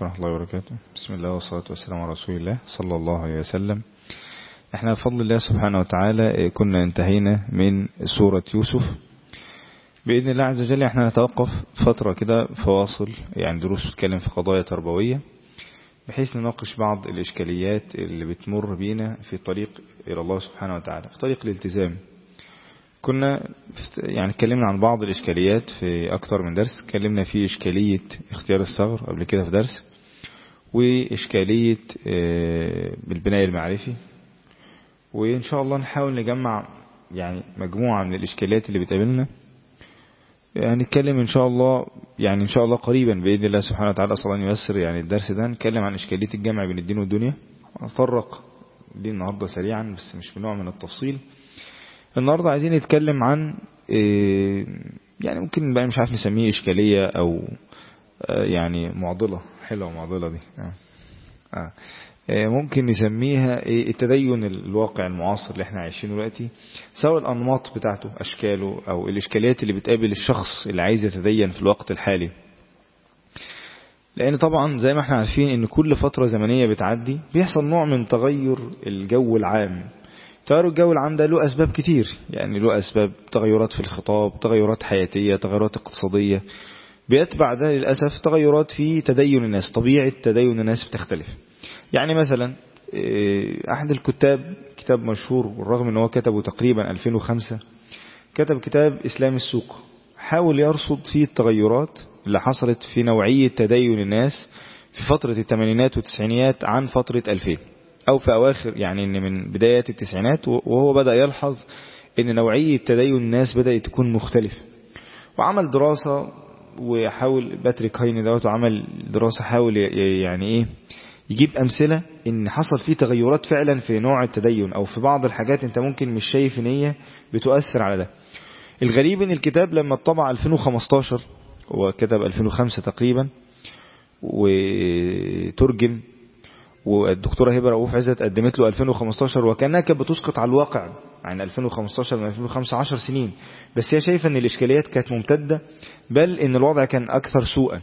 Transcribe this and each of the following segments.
ورحمة الله وبركاته. بسم الله والصلاة والسلام على رسول الله صلى الله عليه وسلم. احنا بفضل الله سبحانه وتعالى كنا انتهينا من سورة يوسف. بإذن الله عز وجل احنا نتوقف فترة كده فواصل، يعني دروس بتتكلم في قضايا تربوية، بحيث نناقش بعض الإشكاليات اللي بتمر بينا في طريق إلى الله سبحانه وتعالى، في طريق الالتزام. كنا يعني اتكلمنا عن بعض الإشكاليات في أكتر من درس. اتكلمنا في إشكالية اختيار الثغر قبل كده في درس، وإشكالية بالبناء المعرفي، وإن شاء الله نحاول نجمع يعني مجموعة من الإشكاليات اللي بتقابلنا. يعني نتكلم إن شاء الله قريبا بإذن الله سبحانه وتعالى، أصلا أن ييسر يعني الدرس ده نتكلم عن إشكالية الجمع بين الدين والدنيا. هنتطرق دي النهاردة سريعا بس مش بنوع من التفصيل. النهاردة عايزين نتكلم عن يعني ممكن بقى مش عارف نسميه إشكالية أو يعني معضلة. حلوة معضلة دي. ممكن نسميها التدين الواقع المعاصر اللي احنا عايشينه دلوقتي، سواء الأنماط بتاعته أشكاله أو الإشكاليات اللي بتقابل الشخص اللي عايز يتدين في الوقت الحالي. لأن طبعا زي ما احنا عارفين ان كل فترة زمنية بتعدي بيحصل نوع من تغير الجو العام. تغير الجو العام ده له أسباب كتير، يعني له أسباب تغيرات في الخطاب، تغيرات حياتية، تغيرات اقتصادية، بيتبع ده للأسف تغيرات في تدين الناس. طبيعة تدين الناس بتختلف. يعني مثلا أحد الكتاب، كتاب مشهور بالرغم أنه كتبه تقريبا 2005، كتب كتاب إسلام السوق، حاول يرصد فيه التغيرات اللي حصلت في نوعية تدين الناس في فترة الثمانينات والتسعينيات عن فترة 2000 أو في أواخر، يعني إن من بدايات التسعينات، وهو بدأ يلحظ إن نوعية تدين الناس بدأت تكون مختلفة. وعمل دراسة وحاول باتريك هايني دوت، وعمل دراسة حاول يعني يجيب أمثلة إن حصل فيه تغيرات فعلا في نوع التدين أو في بعض الحاجات أنت ممكن مش شايف إن هي بتؤثر على ده. الغريب إن الكتاب لما اتطبع 2015، وكتب 2005 تقريبا وترجم، والدكتورة هبة رؤوف عزت قدمت له 2015، وكانها كانت بتسقط على الواقع عن 2015 من 2005 10 سنين، بس هي شايفة ان الاشكاليات كانت ممتدة، بل ان الوضع كان اكثر سوءا.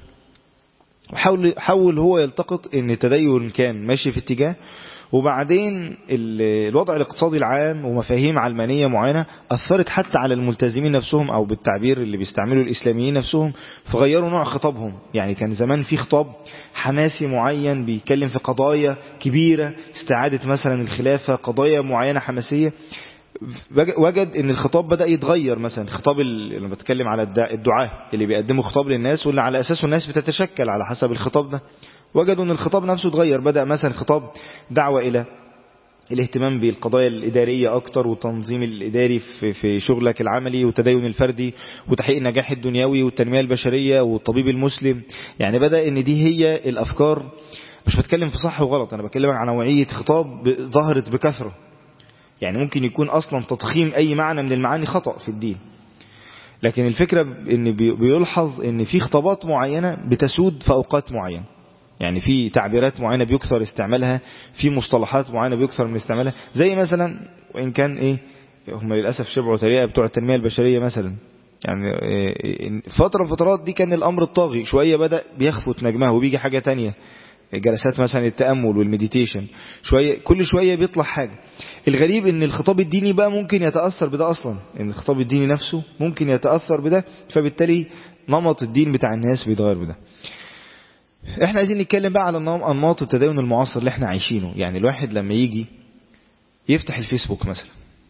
وحاول هو يلتقط ان التدين كان ماشي في اتجاه، وبعدين الوضع الاقتصادي العام ومفاهيم علمانية معينة أثرت حتى على الملتزمين نفسهم، أو بالتعبير اللي بيستعملوا الإسلاميين نفسهم، فغيروا نوع خطابهم. يعني كان زمان في خطاب حماسي معين بيتكلم في قضايا كبيرة، استعادة مثلا الخلافة، قضايا معينة حماسية. وجد ان الخطاب بدأ يتغير. مثلا خطاب اللي بتكلم على الدعاة اللي بيقدموا خطاب للناس، واللي على أساسه الناس بتتشكل على حسب الخطاب ده، وجدوا ان الخطاب نفسه اتغير. بدأ مثلا خطاب دعوة الى الاهتمام بالقضايا الإدارية أكتر، والتنظيم الإداري في شغلك العملي، والتدين الفردي، وتحقيق النجاح الدنيوي، والتنمية البشرية، والطبيب المسلم. يعني بدأ ان دي هي الأفكار. مش بتكلم في صح وغلط، أنا بتكلم عن نوعية خطاب ظهرت بكثرة. يعني ممكن يكون أصلا تضخيم أي معنى من المعاني خطأ في الدين، لكن الفكرة ان بيلحظ ان في خطابات معينة بتسود في أوقات معينة. يعني في تعبيرات معينة بيكثر استعمالها، في مصطلحات معينة بيكثر من استعمالها، زي مثلا وإن كان هم للأسف شبعوا طريقة بتوع التنمية البشرية مثلا. يعني فترة فترات دي كان الأمر الطاغي، شوية بدأ بيخفت نجمه وبيجي حاجة تانية، جلسات مثلا التأمل والمديتيشن، كل شوية بيطلع حاجة. الغريب ان الخطاب الديني بقى ممكن يتأثر بده أصلا، ان الخطاب الديني نفسه ممكن يتأثر بده، فبالتالي نمط الدين بتاع الناس بيتغير بده. احنا عايزين نتكلم بقى على انماط التدين المعاصر اللي احنا عايشينه. يعني الواحد لما يجي يفتح الفيسبوك مثلا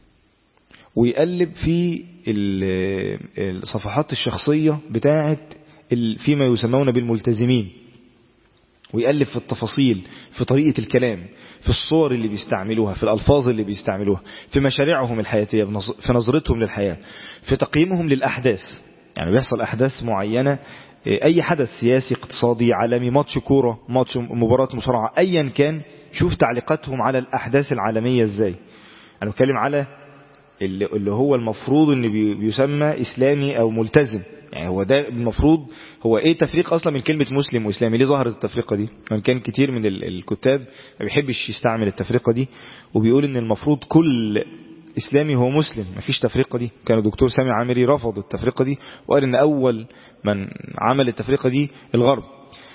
ويقلب في الصفحات الشخصية بتاعت فيما يسمون بالملتزمين، ويقلب في التفاصيل، في طريقة الكلام، في الصور اللي بيستعملوها، في الألفاظ اللي بيستعملوها، في مشاريعهم الحياتية، في نظرتهم للحياة، في تقييمهم للأحداث. يعني بيحصل أحداث معينة، أي حدث سياسي اقتصادي عالمي، ماتش كورة، ماتش مباراة مصارعة، أيا كان، شوف تعليقاتهم على الأحداث العالمية ازاي. أنا بتكلم على اللي هو المفروض ان بيسمى إسلامي أو ملتزم. يعني هو ده المفروض. هو ايه تفريق اصلا من كلمة مسلم واسلامي؟ ليه ظهرت التفرقة دي؟ كان كتير من الكتاب ما بيحبش يستعمل التفرقة دي، وبيقول ان المفروض كل اسلامي هو مسلم، ما فيش تفرقة دي. كان الدكتور سامي عامري رفض التفرقة دي، وقال ان اول من عمل التفرقة دي الغرب.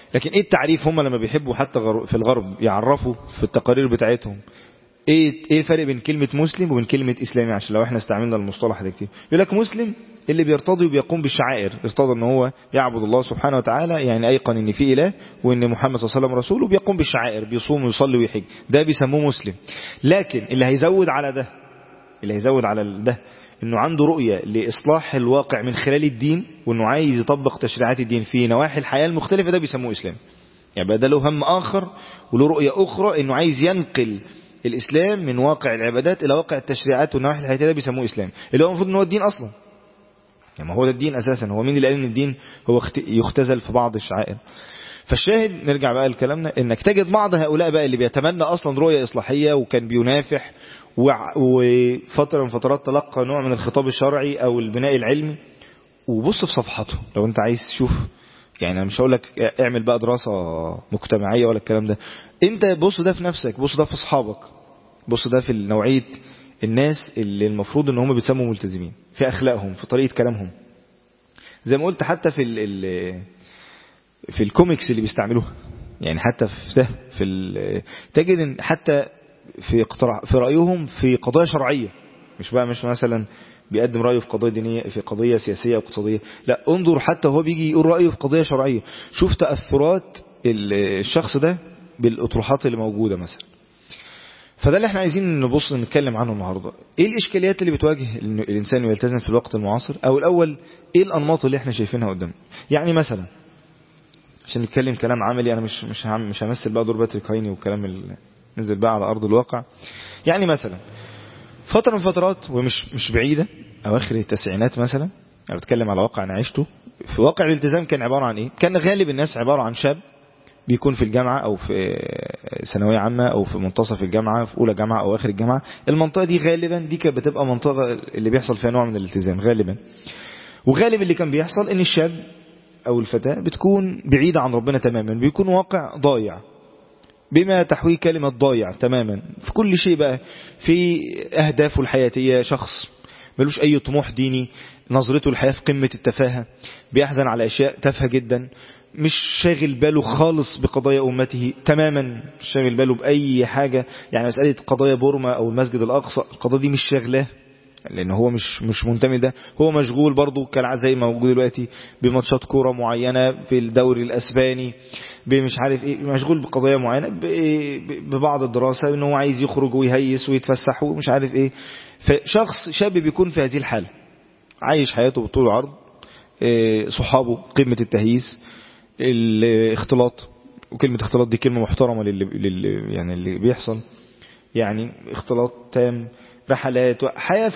لكن ايه التعريف؟ هم لما بيحبوا حتى في الغرب يعرفوا في التقارير بتاعتهم ايه الفرق بين كلمة مسلم وبين كلمة اسلامي، عشان لو احنا استعملنا المصطلح ده كتير. يقول لك مسلم اللي بيرتضي وبيقوم بالشعائر، يرتضي ان هو يعبد الله سبحانه وتعالى، يعني ايقن ان في اله وان محمد صلى الله عليه وسلم رسول، وبيقوم بالشعائر، بيصوم ويصلي ويحج، ده بيسموه مسلم. لكن اللي هيزود على ده انه عنده رؤية لاصلاح الواقع من خلال الدين، وانه عايز يطبق تشريعات الدين في نواحي الحياة المختلفة، ده بيسموه اسلام. يعني ده له هم اخر وله رؤية اخرى، انه عايز ينقل الاسلام من واقع العبادات الى واقع التشريعات والنواحي الحياتية، ده بيسموه اسلام، اللي هو المفروض ان هو الدين اصلا. يعني ما هو ده الدين اساسا، هو مين اللي قال ان الدين هو يختزل في بعض الشعائر؟ فالشاهد نرجع بقى لكلامنا، انك تجد بعض هؤلاء بقى اللي بيتمنى اصلا رؤية اصلاحية وكان بينافح وفترة من فترات تلقى نوع من الخطاب الشرعي او البناء العلمي، وبص في صفحته لو انت عايز تشوف. يعني انا مش هقول لك اعمل بقى دراسة مجتمعية ولا الكلام ده، انت بص ده في نفسك، بص ده في اصحابك، بص ده في نوعية الناس اللي المفروض ان هم بيتسموا ملتزمين، في اخلاقهم، في طريقة كلامهم. زي ما قلت حتى في الكوميكس اللي بيستعملوها، يعني حتى في ده تجد ان حتى في رأيهم في قضايا شرعية، مش مثلا بيقدم رأيه في قضية دينية، في قضية سياسية أو اقتصادية، لا انظر حتى هو بيجي يقول رأيه في قضية شرعية، شوف تأثرات الشخص ده بالأطروحات اللي موجودة مثلا. فده اللي احنا عايزين نبص نتكلم عنه النهاردة. ايه الاشكاليات اللي بتواجه الانسان يلتزم في الوقت المعاصر، او الاول ايه الانماط اللي احنا شايفينها قدامنا. يعني مثلا عشان نتكلم كلام عملي، انا مش همثل بقى دور باتريك هايني والكلام اللي نزل بقى على ارض الواقع. يعني مثلا فترة من فترات ومش بعيدة، اواخر التسعينات مثلا، انا بتكلم على واقع انا عشته، في واقع الالتزام كان عبارة عن ايه؟ كان غالب الناس عبارة عن شاب بيكون في الجامعة او في ثانوية عامة او في منتصف الجامعة، في اولى جامعة او اخر الجامعة. المنطقة دي غالبا دي كانت بتبقى منطقة اللي بيحصل فيها نوع من الالتزام غالبا. وغالب اللي كان بيحصل ان الشاب او الفتاة بتكون بعيدة عن ربنا تماما، بيكون واقع ضايع، بما تحوي كلمة ضايع تماما في كل شيء بقى، في اهدافه الحياتية، شخص ملوش اي طموح ديني، نظرته الحياة في قمة التفاهة، بيحزن على اشياء تافهة جدا، مش شاغل باله خالص بقضايا أمته تماما، مش شاغل باله بأي حاجة. يعني مسألة قضايا بورما أو المسجد الأقصى، القضايا دي مش شاغلاه، لأن هو مش منتمي ده، هو مشغول برضو كالعادة زي ما موجود دلوقتي بماتشات كورة معينة في الدوري الأسباني، بمش عارف إيه، مشغول بقضايا معينة، ببعض الدراسة إنه هو عايز يخرج ويهيس ويتفسح ومش عارف إيه. فشخص شاب بيكون في هذه الحالة عايش حياته بالطول والعرض، صحابه قمة التهييس، الاختلاط، وكلمة اختلاط دي كلمة محترمة يعني اللي بيحصل، يعني اختلاط تام، رحلات، حياة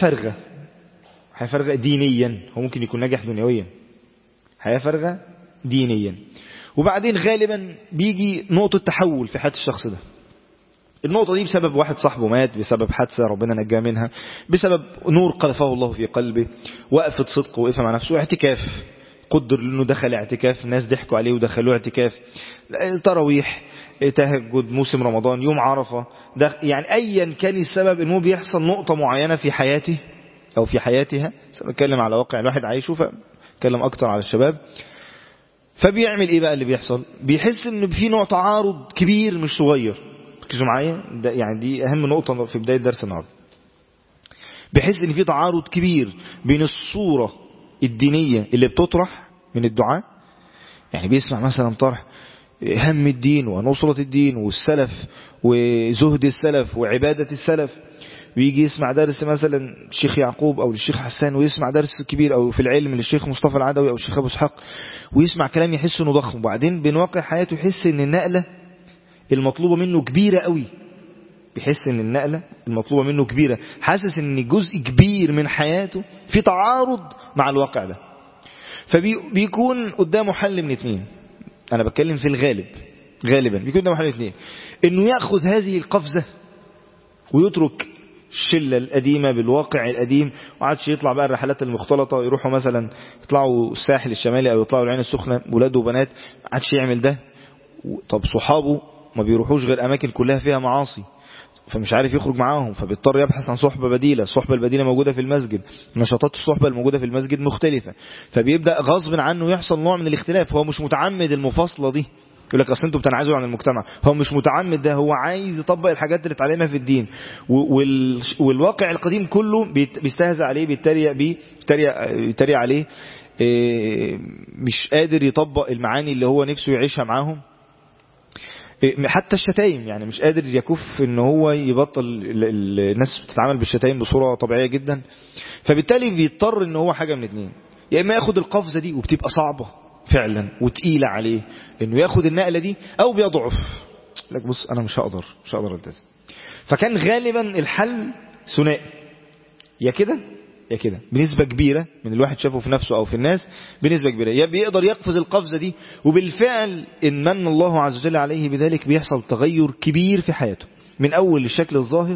فارغة دينيا، هو ممكن يكون ناجح دنيويا، حياة فارغة دينيا. وبعدين غالبا بيجي نقطة تحول في حياة الشخص ده، النقطة دي بسبب واحد صاحبه مات، بسبب حادثة ربنا نجاه منها، بسبب نور قذفه الله في قلبه، وقفة صدق وقفة مع نفسه، اعتكاف، قدر انه دخل اعتكاف، الناس ضحكوا عليه ودخلوه اعتكاف، تراويح، تهجد، موسم رمضان، يوم عرفة، ده يعني ايا كان السبب انه بيحصل نقطة معينة في حياته او في حياتها. بتكلم على واقع الواحد عايشه، فبتكلم اكتر على الشباب. فبيعمل ايه بقى اللي بيحصل؟ بيحس ان في نوع تعارض كبير مش صغير، ركزوا معايا، ده يعني دي اهم نقطة في بداية درس النهارده. بيحس ان في تعارض كبير بين الصورة الدينية اللي بتطرح من الدعاء، يعني بيسمع مثلا طرح هم الدين ونصرة الدين والسلف وزهد السلف وعبادة السلف، ويجي يسمع درس مثلا الشيخ يعقوب او الشيخ حسان، ويسمع درس كبير او في العلم للشيخ مصطفى العدوي او الشيخ ابو اسحاق، ويسمع كلام يحس انه ضخم، وبعدين بين واقع حياته يحس ان النقلة المطلوبة منه كبيرة قوي، بيحس ان النقلة المطلوبة منه كبيرة، حاسس ان جزء كبير من حياته في تعارض مع الواقع ده. فبيكون قدامه حل من اتنين، انا بتكلم في الغالب، غالبا بيكون قدامه حل من اتنين، انه يأخذ هذه القفزة ويترك الشلة القديمة بالواقع القديم، وعادش يطلع بقى الرحلات المختلطة، يروحوا مثلا يطلعوا الساحل الشمالي او يطلعوا العين السخنة ولاده وبنات، عادش يعمل ده. طب صحابه ما بيروحوش غير اماكن كلها فيها معاصي، فمش عارف يخرج معاهم، فبيضطر يبحث عن صحبة بديلة. الصحبة البديلة موجودة في المسجد، نشاطات الصحبة الموجودة في المسجد مختلفة، فبيبدأ غصب عنه يحصل نوع من الاختلاف، هو مش متعمد المفاصلة دي، يقول لك اصل انتوا بتنعزلوا عن المجتمع. هو مش متعمد، ده هو عايز يطبق الحاجات اللي اتعلمها في الدين، والواقع القديم كله بيستهزأ عليه، بيتريق عليه، مش قادر يطبق المعاني اللي هو نفسه يعيشها معاهم. حتى الشتايم، يعني مش قادر يكف ان هو يبطل. الناس بتتعامل بالشتايم بصورة طبيعية جدا، فبالتالي بيضطر ان هو حاجة من اتنين: يا اما ياخد القفزة دي وبتبقى صعبة فعلا وتقيلة عليه انه ياخد النقلة دي، او بيضعف لك بص انا مش هقدر التزم. فكان غالبا الحل ثنائي، يا كده يا كده، بنسبة كبيرة من الواحد شافه في نفسه او في الناس، بنسبة كبيرة يا بيقدر يقفز القفزة دي، وبالفعل ان من الله عز وجل عليه بذلك بيحصل تغير كبير في حياته، من اول الشكل الظاهر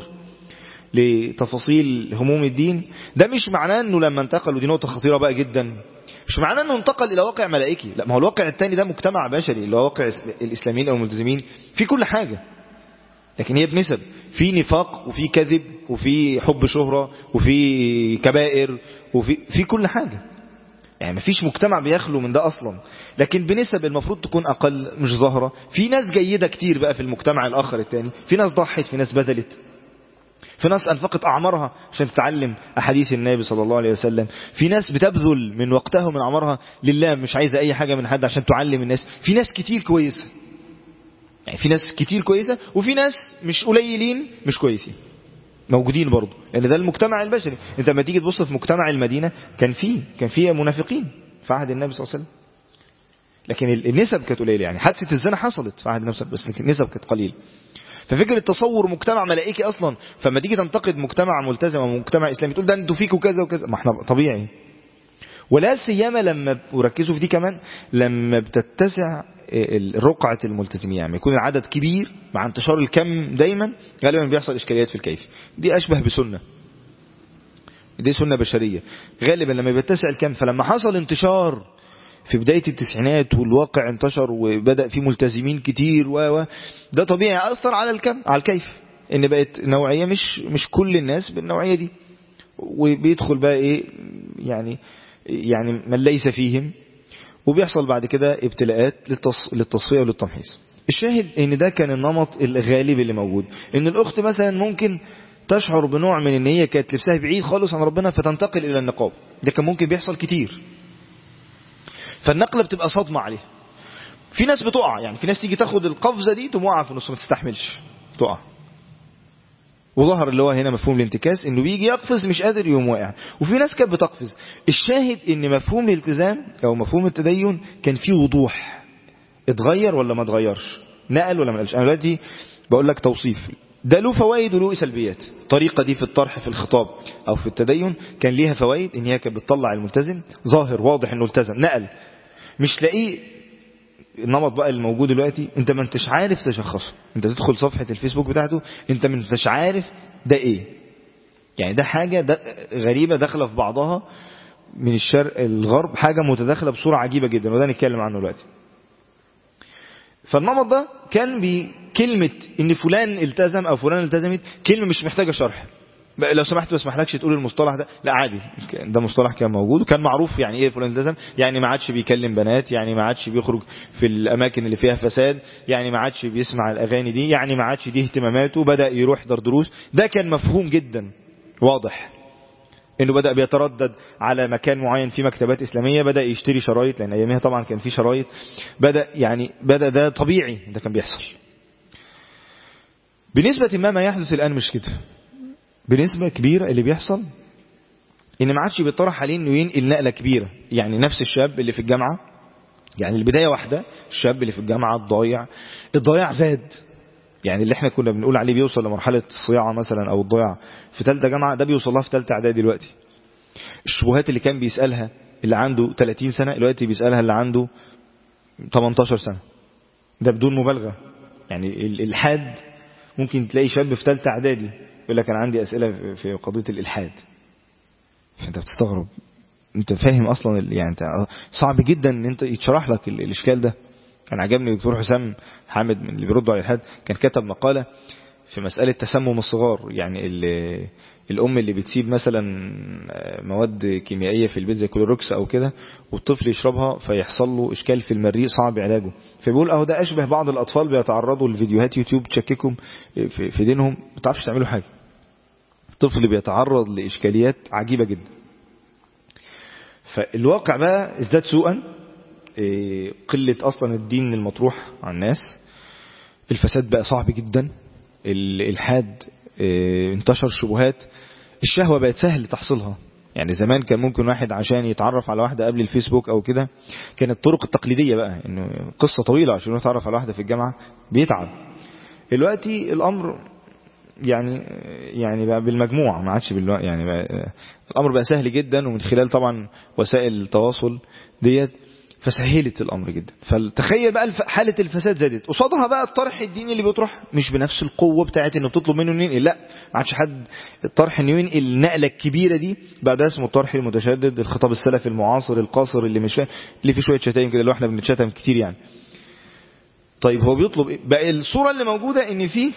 لتفاصيل هموم الدين. ده مش معناه انه لما انتقل، ودي نقطة خطيرة بقى جدا، مش معناه انه انتقل الى واقع ملائكي، لا، ما هو الواقع الثاني ده مجتمع بشري اللي هو واقع الاسلاميين او الملتزمين، في كل حاجة، لكن هي بنسب، في نفاق وفي كذب وفي حب شهرة وفي كبائر وفي كل حاجة، يعني مفيش مجتمع بيخلو من ده اصلا، لكن بنسب المفروض تكون اقل مش ظاهرة. في ناس جيدة كتير بقى في المجتمع الاخر الثاني، في ناس ضحت، في ناس بذلت، في ناس أنفقت أعمارها عشان تتعلم أحاديث النبي صلى الله عليه وسلم، في ناس بتبذل من وقتها ومن أعمارها لله، مش عايزة أي حاجة من حد عشان تعلم الناس. في ناس كتير كويسة، يعني في ناس كتير كويسة، وفي ناس مش قليلين مش كويسين موجودين برضو، لأن ده المجتمع البشري. أنت لما تيجي تبص في مجتمع المدينة كان فيه منافقين في عهد النبي صلى الله عليه وسلم، لكن النسب كانت قليلة. يعني حادثة الزنا حصلت في عهد النبي صلى الله عليه وسلم، بس النسب كانت قليلة. ففكرة تصور مجتمع ملائكي أصلا، فما تيجي تنتقد مجتمع ملتزم أو مجتمع إسلامي تقول ده انتوا فيكوا كذا وكذا، ما احنا طبيعي. ولا سيما لما وركزوا في دي كمان، لما بتتسع رقعة الملتزمين، يعني يكون العدد كبير مع انتشار الكم دايما، غالبا بيحصل إشكاليات في الكيف. دي أشبه بسنة، دي سنة بشرية غالبا لما بيتسع الكم. فلما حصل انتشار في بداية التسعينات والواقع انتشر وبدأ في ملتزمين كتير ده طبيعي أثر على الكم، على الكيف، ان بقت نوعية مش كل الناس بالنوعية دي، وبيدخل بقى ايه يعني من ليس فيهم، وبيحصل بعد كده ابتلاءات للتصفية وللتمحيص. الشاهد ان ده كان النمط الغالب اللي موجود، ان الاخت مثلا ممكن تشعر بنوع من ان هي كانت لبسها بعيد خالص عن ربنا فتنتقل الى النقاب. ده كان ممكن بيحصل كتير، فالنقلة بتبقى صدمة عليه. في ناس بتقع، يعني في ناس تيجي تاخد القفزة دي تقوم واقعة في النص، ما تستحملش تقع. وظهر اللي هو هنا مفهوم الانتكاس، انه بيجي يقفز مش قادر يقوم واقع. وفي ناس كانت بتقفز. الشاهد ان مفهوم الالتزام او مفهوم التدين كان فيه وضوح. اتغير ولا ما اتغيرش؟ نقل ولا ما نقلش؟ انا دلوقتي بقول لك توصيف، ده له فوائد وله سلبيات. الطريقة دي في الطرح في الخطاب او في التدين كان ليها فوائد، ان هي كانت بتطلع الملتزم ظاهر واضح انه التزم، نقل، مش لاقيه. النمط بقى الموجود دلوقتي انت ما انتش عارف تشخصه، انت تدخل صفحة الفيسبوك بتاعته انت ما انتش عارف ده ايه، يعني ده حاجة غريبة داخله في بعضها من الشرق الغرب، حاجة متداخلة بصورة عجيبة جدا، وده نتكلم عنه دلوقتي. فالنمط ده كان بكلمة ان فلان التزم او فلان التزمت كلمة مش محتاجة شرح. لو سمحت ما اسمحلكش تقول المصطلح ده، لا عادي، ده مصطلح كان موجود وكان معروف. يعني ايه فلان التزم؟ يعني ما عادش بيكلم بنات، يعني ما عادش بيخرج في الاماكن اللي فيها فساد، يعني ما عادش بيسمع الاغاني دي، يعني ما عادش دي اهتماماته، بدأ يروح يحضر دروس. ده كان مفهوم جدا واضح، انه بدأ بيتردد على مكان معين في مكتبات اسلامية، بدأ يشتري شرايط، لان ايامها طبعا كان في شرايط، بدأ ده طبيعي، ده كان بيحصل. بنسبة ما يحدث الان مش كده، بنسبة كبيرة اللي بيحصل ان ما عادش بيطرح عليه انه ينقل نقلة كبيرة. يعني نفس الشاب اللي في الجامعة، يعني البداية واحدة، الشاب اللي في الجامعة الضياع زاد. يعني اللي احنا كنا بنقول عليه بيوصل لمرحلة الصياعة مثلا او الضياع في ثالثه جامعة، ده بيوصل لها في ثالثه اعدادي دلوقتي. الشبهات اللي كان بيسألها اللي عنده 30 سنة دلوقتي بيسألها اللي عنده 18 سنة. ده بدون مبالغة. يعني الإلحاد ممكن تلاقي شاب في ثالثه اعدادي يقول لك انا عندي أسئلة في قضية الإلحاد. فانت بتستغرب، انت فاهم اصلا يعني انت صعب جدا ان انت يتشرح لك الاشكال ده. كان عجبني دكتور حسام حامد من اللي بيردوا على الإلحاد، كان كتب مقالة في مسألة تسمم الصغار. يعني الأم اللي بتسيب مثلا مواد كيميائية في البيت زي كلوروكس أو كده والطفل يشربها فيحصل له إشكال في المريء صعب علاجه، فبيقول أهو ده أشبه بعض الأطفال بيتعرضوا لفيديوهات يوتيوب تشككهم في دينهم، ما تعرفش تعملوا حاجة. طفل بيتعرض لإشكاليات عجيبة جدا. فالواقع بقى ازداد سوءا، قلة أصلا الدين المطروح على الناس، الفساد بقى صعب جدا، الإلحاد انتشر، شبهات، الشهوة بقت سهل تحصيلها. يعني زمان كان ممكن واحد عشان يتعرف على واحدة قبل الفيسبوك أو كده كانت الطرق التقليدية بقى، إنه قصة طويلة عشان يتعرف على واحدة في الجامعة بيتعب. دلوقتي الأمر يعني بقى بالمجموع، ما عادش يعني بقى الأمر بقى سهل جدا، ومن خلال طبعا وسائل التواصل ديت فسهلت الأمر جدا. فتخيل بقى حالة الفساد زادت، قصادها بقى الطرح الديني اللي بيطرح مش بنفس القوة بتاعت انه تطلب منه ينقل، لا ما عادش حد الطرح انه ينقل النقلة الكبيرة دي، بقى ده اسمه الطرح المتشدد، الخطاب السلفي المعاصر القاصر اللي مش فاهم، اللي فيه شوية شتايم كده، اللي احنا بنتشتم كتير يعني. طيب هو بيطلب ايه بقى؟ الصورة اللي موجودة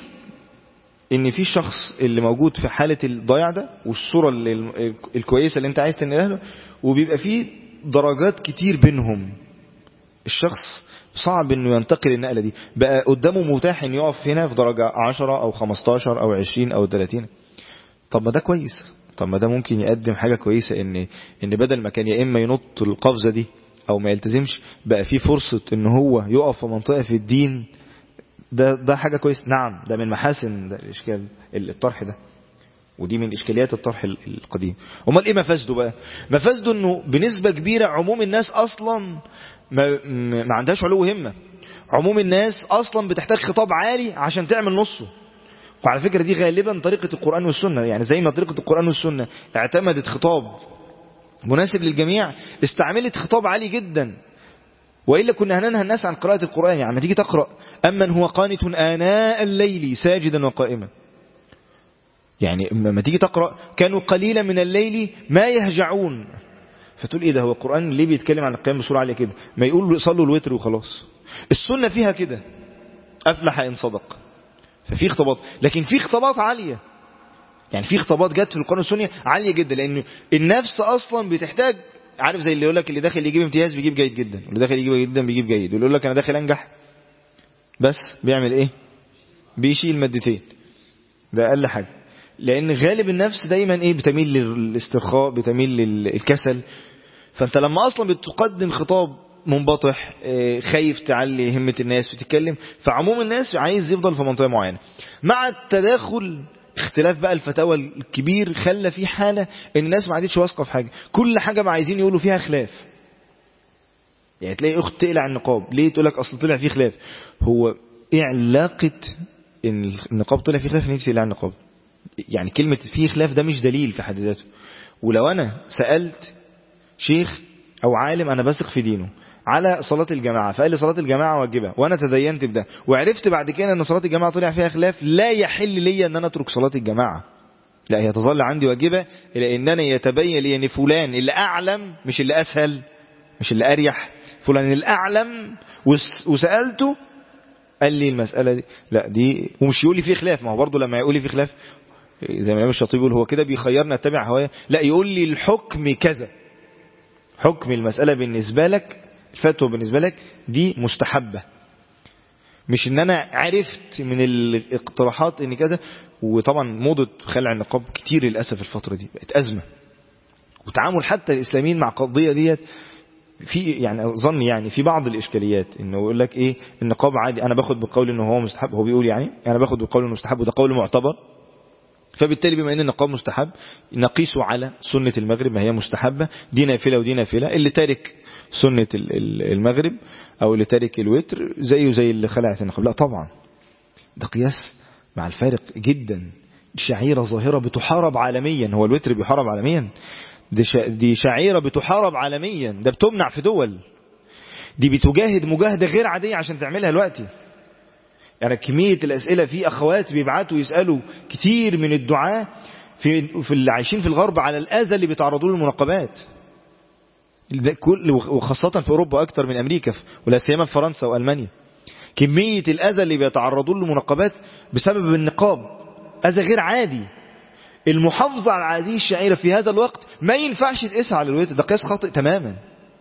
ان في شخص اللي موجود في حالة الضياع ده، والصورة الكويسة اللي انت عايز تنقلها له، وبيبقى فيه درجات كتير بينهم. الشخص صعب انه ينتقل النقلة دي، بقى قدامه متاح ان يقف هنا في درجة 10 او 15 او 20 او 30. طب ما ده كويس، طب ما ده ممكن يقدم حاجة كويسة، ان بدل ما كان يا اما ينط القفزة دي او ما يلتزمش، بقى فيه فرصة ان هو يقف في منطقة في الدين. ده حاجة كويس، نعم، ده من محاسن ده الاشكال الطرح ده، ودي من إشكاليات الطرح القديم. امال ايه مفاسده بقى؟ مفاسده انه بنسبة كبيرة عموم الناس اصلا ما عندهاش علو همة. عموم الناس اصلا بتحتاج خطاب عالي عشان تعمل نصه. وعلى فكرة دي غالبا طريقة القرآن والسنة، يعني زي ما طريقة القرآن والسنة اعتمدت خطاب مناسب للجميع، استعملت خطاب عالي جدا، وإلا كنا هننهى الناس عن قراءة القرآن. يعني ما تيجي تقرأ أمن هو قانت آناء الليل ساجدا وقائما، يعني لما تيجي تقرأ كانوا قليلا من الليل ما يهجعون، فتقول ايه ده، هو القرآن ليه بيتكلم عن القيام بسرعة عالية كده؟ ما يقول صلوا الوتر وخلاص. السنة فيها كده، أفلح إن صدق. ففي خطابات، لكن في خطابات عالية، يعني في خطابات جت في القرآن والسنة عالية جدا، لأن النفس أصلا بتحتاج، عارف زي اللي يقول لك اللي داخل يجيب امتياز بيجيب جيد جدا، واللي داخل يجيب جدا بيجيب جيد، واللي يقول لك أنا داخل أنجح بس بيعمل ايه؟ بيشيل مادتين، ده أقل حاجة. لأن غالب النفس دايما ايه؟ بتميل للاسترخاء، بتميل للكسل. فانت لما اصلا بتقدم خطاب منبطح، خايف تعلي همة الناس، بتتكلم فعموم الناس عايز يفضل في منطقة معينة. مع التداخل اختلاف بقى الفتاوى الكبير خلى في حالة ان الناس ما عادتش واثقة في حاجة، كل حاجة ما عايزين يقولوا فيها خلاف. يعني تلاقي اخت تقلع النقاب، ليه؟ تقول لك اصل طلع فيه خلاف. هو ايه علاقة ان النقاب طلع فيه خلاف ان انت تقلع النقاب؟ يعني كلمة فيه خلاف ده مش دليل في حد ذاته. ولو أنا سألت شيخ أو عالم أنا بثق في دينه على صلاة الجماعة، فقال لي صلاة الجماعة واجبة، وأنا تدينت بده وعرفت بعد كده أن صلاة الجماعة طلع فيها خلاف، لا يحل لي أن أنا أترك صلاة الجماعة، لا هي تظل عندي واجبة، إلى أنني يتبين لي أن فلان اللي أعلم، مش اللي أسهل، مش اللي أريح، فلان الأعلم وسألته قال لي المسألة دي لا دي، ومش يقول لي فيه خلاف. ما هو برضه لما يقول لي فيه خلاف زي ما الإمام الشاطبي يقول هو كده بيخيرنا اتبع هوايا، لا يقول لي الحكم كذا، حكم المسألة بالنسبة لك، الفتوى بالنسبة لك دي مستحبة، مش ان انا عرفت من الاقتراحات ان كذا. وطبعا موضة خلع النقاب كتير للأسف الفترة دي بقت أزمة، وتعامل حتى الإسلاميين مع قضية ديت في يعني ظن يعني في بعض الإشكاليات، انه يقول لك ايه النقاب عادي، انا باخد بقول انه هو مستحب، هو بيقول يعني انا باخد بقول انه مستحب وده قول معتبر، فبالتالي بما ان النقاب مستحب نقيسه على سنة المغرب، ما هي مستحبة، دي نافلة ودي نافلة، اللي تارك سنة المغرب او اللي تارك الوتر زيه زي اللي خلعت النقاب. لا طبعا ده قياس مع الفارق جدا. شعيرة ظاهرة بتحارب عالميا، هو الوتر بيحارب عالميا؟ دي شعيرة بتحارب عالميا، ده بتمنع في دول، دي بتجاهد مجاهدة غير عادية عشان تعملها دلوقتي. يعني كمية الأسئلة في أخوات بيبعتوا يسألوا كتير من الدعاة في اللي عايشين في الغرب على الأذى اللي بيتعرضوا له المنقبات، وخاصة في أوروبا أكتر من أمريكا، ولا سيما في فرنسا وألمانيا. كمية الأذى اللي بيتعرضون لمناقبات بسبب النقاب أذى غير عادي. المحافظة على هذه الشعيرة في هذا الوقت ما ينفعش تقيسها على الوتر، ده قياس خاطئ تماما.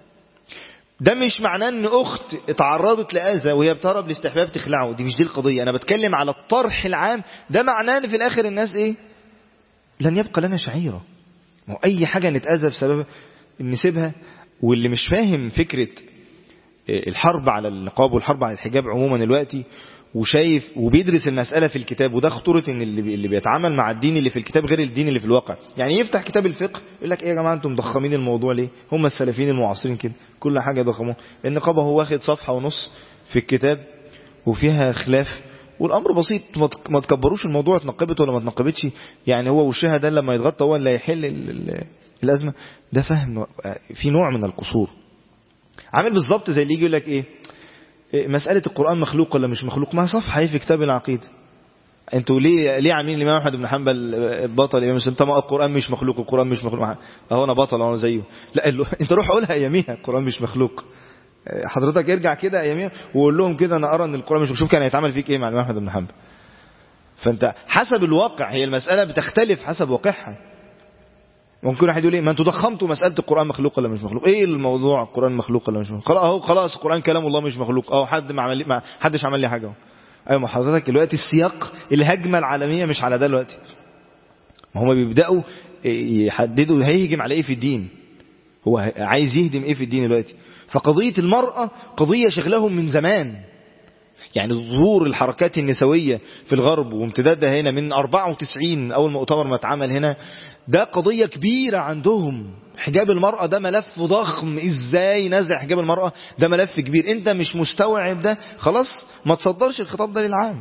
ده مش معناه ان اخت اتعرضت لأذى وهي بتهرب الاستحباب تخلعه، دي مش دي القضية. انا بتكلم على الطرح العام، ده معناه ان في الاخر الناس ايه؟ لن يبقى لنا شعيرة. ما هو اي حاجة نتأذى بسببها نسيبها. واللي مش فاهم فكرة الحرب على النقاب والحرب على الحجاب عموما دلوقتي وشايف وبيدرس المسألة في الكتاب، وده خطورة ان اللي بيتعامل مع الدين اللي في الكتاب غير الدين اللي في الواقع. يعني يفتح كتاب الفقه يقول لك ايه يا جماعة انتم مضخمين الموضوع ليه؟ هم السلفيين المعاصرين كده كل حاجة ضخموه. النقاب هو واخد صفحة ونص في الكتاب وفيها خلاف، والامر بسيط، ما تكبروش الموضوع اتنقبت ولا ما اتنقبتش، يعني هو وشها ده لما يتغطى هو اللي هيحل الازمة. ده فهم في نوع من القصور. عامل بالظبط زي اللي يجي يقول لك ايه مسألة القرآن مخلوق ولا مش مخلوق، ما صفحة في كتاب العقيدة. انتوا ليه عاملين الإمام أحمد بن حنبل بطل الإمام مسلم؟ طب القرآن مش مخلوق، القرآن مش مخلوق، اهو انا بطل اهو زيه. لا انت روح قولها اياميها القرآن مش مخلوق. حضرتك ارجع كده اياميها وقول لهم كده انا ارى ان القرآن مش مخلوق. شوف كان هيتعمل فيك ايه مع الإمام أحمد بن حنبل. فانت حسب الواقع، هي المسألة بتختلف حسب واقعها. ممكن واحد يقول ايه ما انتوا ضخمتوا مسألة القرآن مخلوق ولا مش مخلوق. ايه الموضوع القرآن مخلوق ولا مش مخلوق؟ خلاص القرآن كلام الله مش مخلوق، اهو حدش عمل لي حاجة. ايوه ما حضرتك دلوقتي السياق الهجمة العالمية مش على ده دلوقتي. ما هم بيبدأوا يحددوا هيهجم على ايه في الدين، هو عايز يهدم ايه في الدين دلوقتي. فقضية المرأة قضية شغلهم من زمان. يعني ظهور الحركات النسوية في الغرب وامتدادها هنا من 94 أول مؤتمر ما اتعمل هنا، ده قضية كبيرة عندهم. حجاب المرأة ده ملف ضخم، ازاي نزع حجاب المرأة ده ملف كبير. انت مش مستوعب ده، خلاص ما تصدرش الخطاب ده للعام.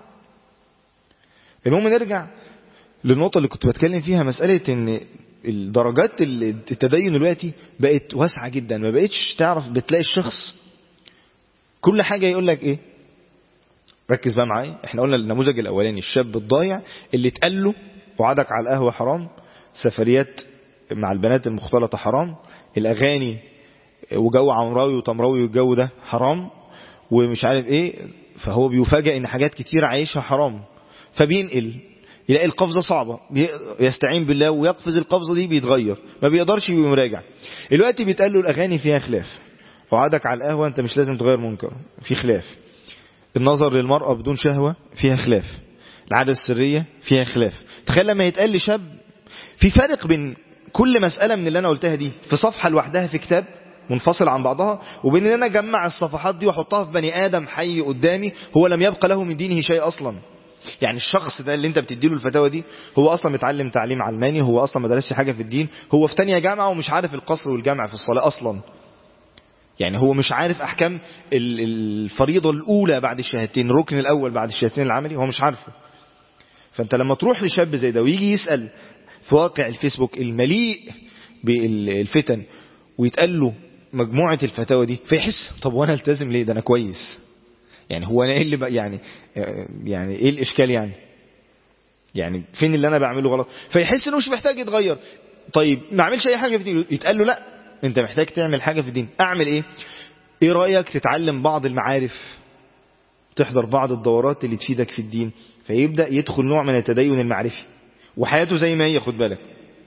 المهم نرجع للنقطة اللي كنت بتكلم فيها، مسألة ان الدرجات التدين دلوقتي بقت واسعة جدا. ما بقتش تعرف، بتلاقي الشخص كل حاجة يقول لك ايه. ركز بقى معايا، احنا قلنا النموذج الاولاني الشاب الضايع اللي اتقال له وعدك على القهوة حرام، سفريات مع البنات المختلطة حرام، الاغاني وجو عمراوي وتمراوي والجو ده حرام ومش عارف ايه. فهو بيفاجئ ان حاجات كتير عايشها حرام، فبينقل يلاقي القفزة صعبة، يستعين بالله ويقفز القفزة دي، بيتغير ما بيقدرش يراجع. الوقت بيتقال له الاغاني فيها خلاف، وعدك على القهوة انت مش لازم تغير منكر، في خلاف. النظر للمرأة بدون شهوة فيها خلاف، العادة السرية فيها خلاف. تخيل لما يتقال لشاب في فرق بين كل مسألة من اللي أنا قلتها دي في صفحة لوحدها في كتاب منفصل عن بعضها، وبين ان انا اجمع الصفحات دي واحطها في بني آدم حي قدامي هو لم يبقى له من دينه شيء أصلا. يعني الشخص ده اللي انت بتديله الفتاوى دي هو أصلا متعلم تعليم علماني، هو أصلا ما درسش حاجة في الدين، هو في تانية جامعة ومش عارف القصر والجامع في الصلاة أصلا. يعني هو مش عارف أحكام الفريضة الأولى بعد الشهادتين، الركن الأول بعد الشهادتين العملي هو مش عارفه. فأنت لما تروح لشاب زي ده ويجي يسأل في واقع الفيسبوك المليء بالفتن ويتقال له مجموعة الفتاوى دي، فيحس طب وانا التزم ليه؟ ده انا كويس. يعني هو انا ايه اللي بقى يعني ايه الاشكال؟ يعني فين اللي انا بعمله غلط؟ فيحس انه مش محتاج يتغير. طيب ما اعملش اي حاجة في الدين، يتقال له لا انت محتاج تعمل حاجة في الدين. اعمل ايه؟ ايه رأيك تتعلم بعض المعارف، تحضر بعض الدورات اللي تفيدك في الدين؟ فيبدأ يدخل نوع من التدين المعرفي، وحياته زي ما هي، خد بالك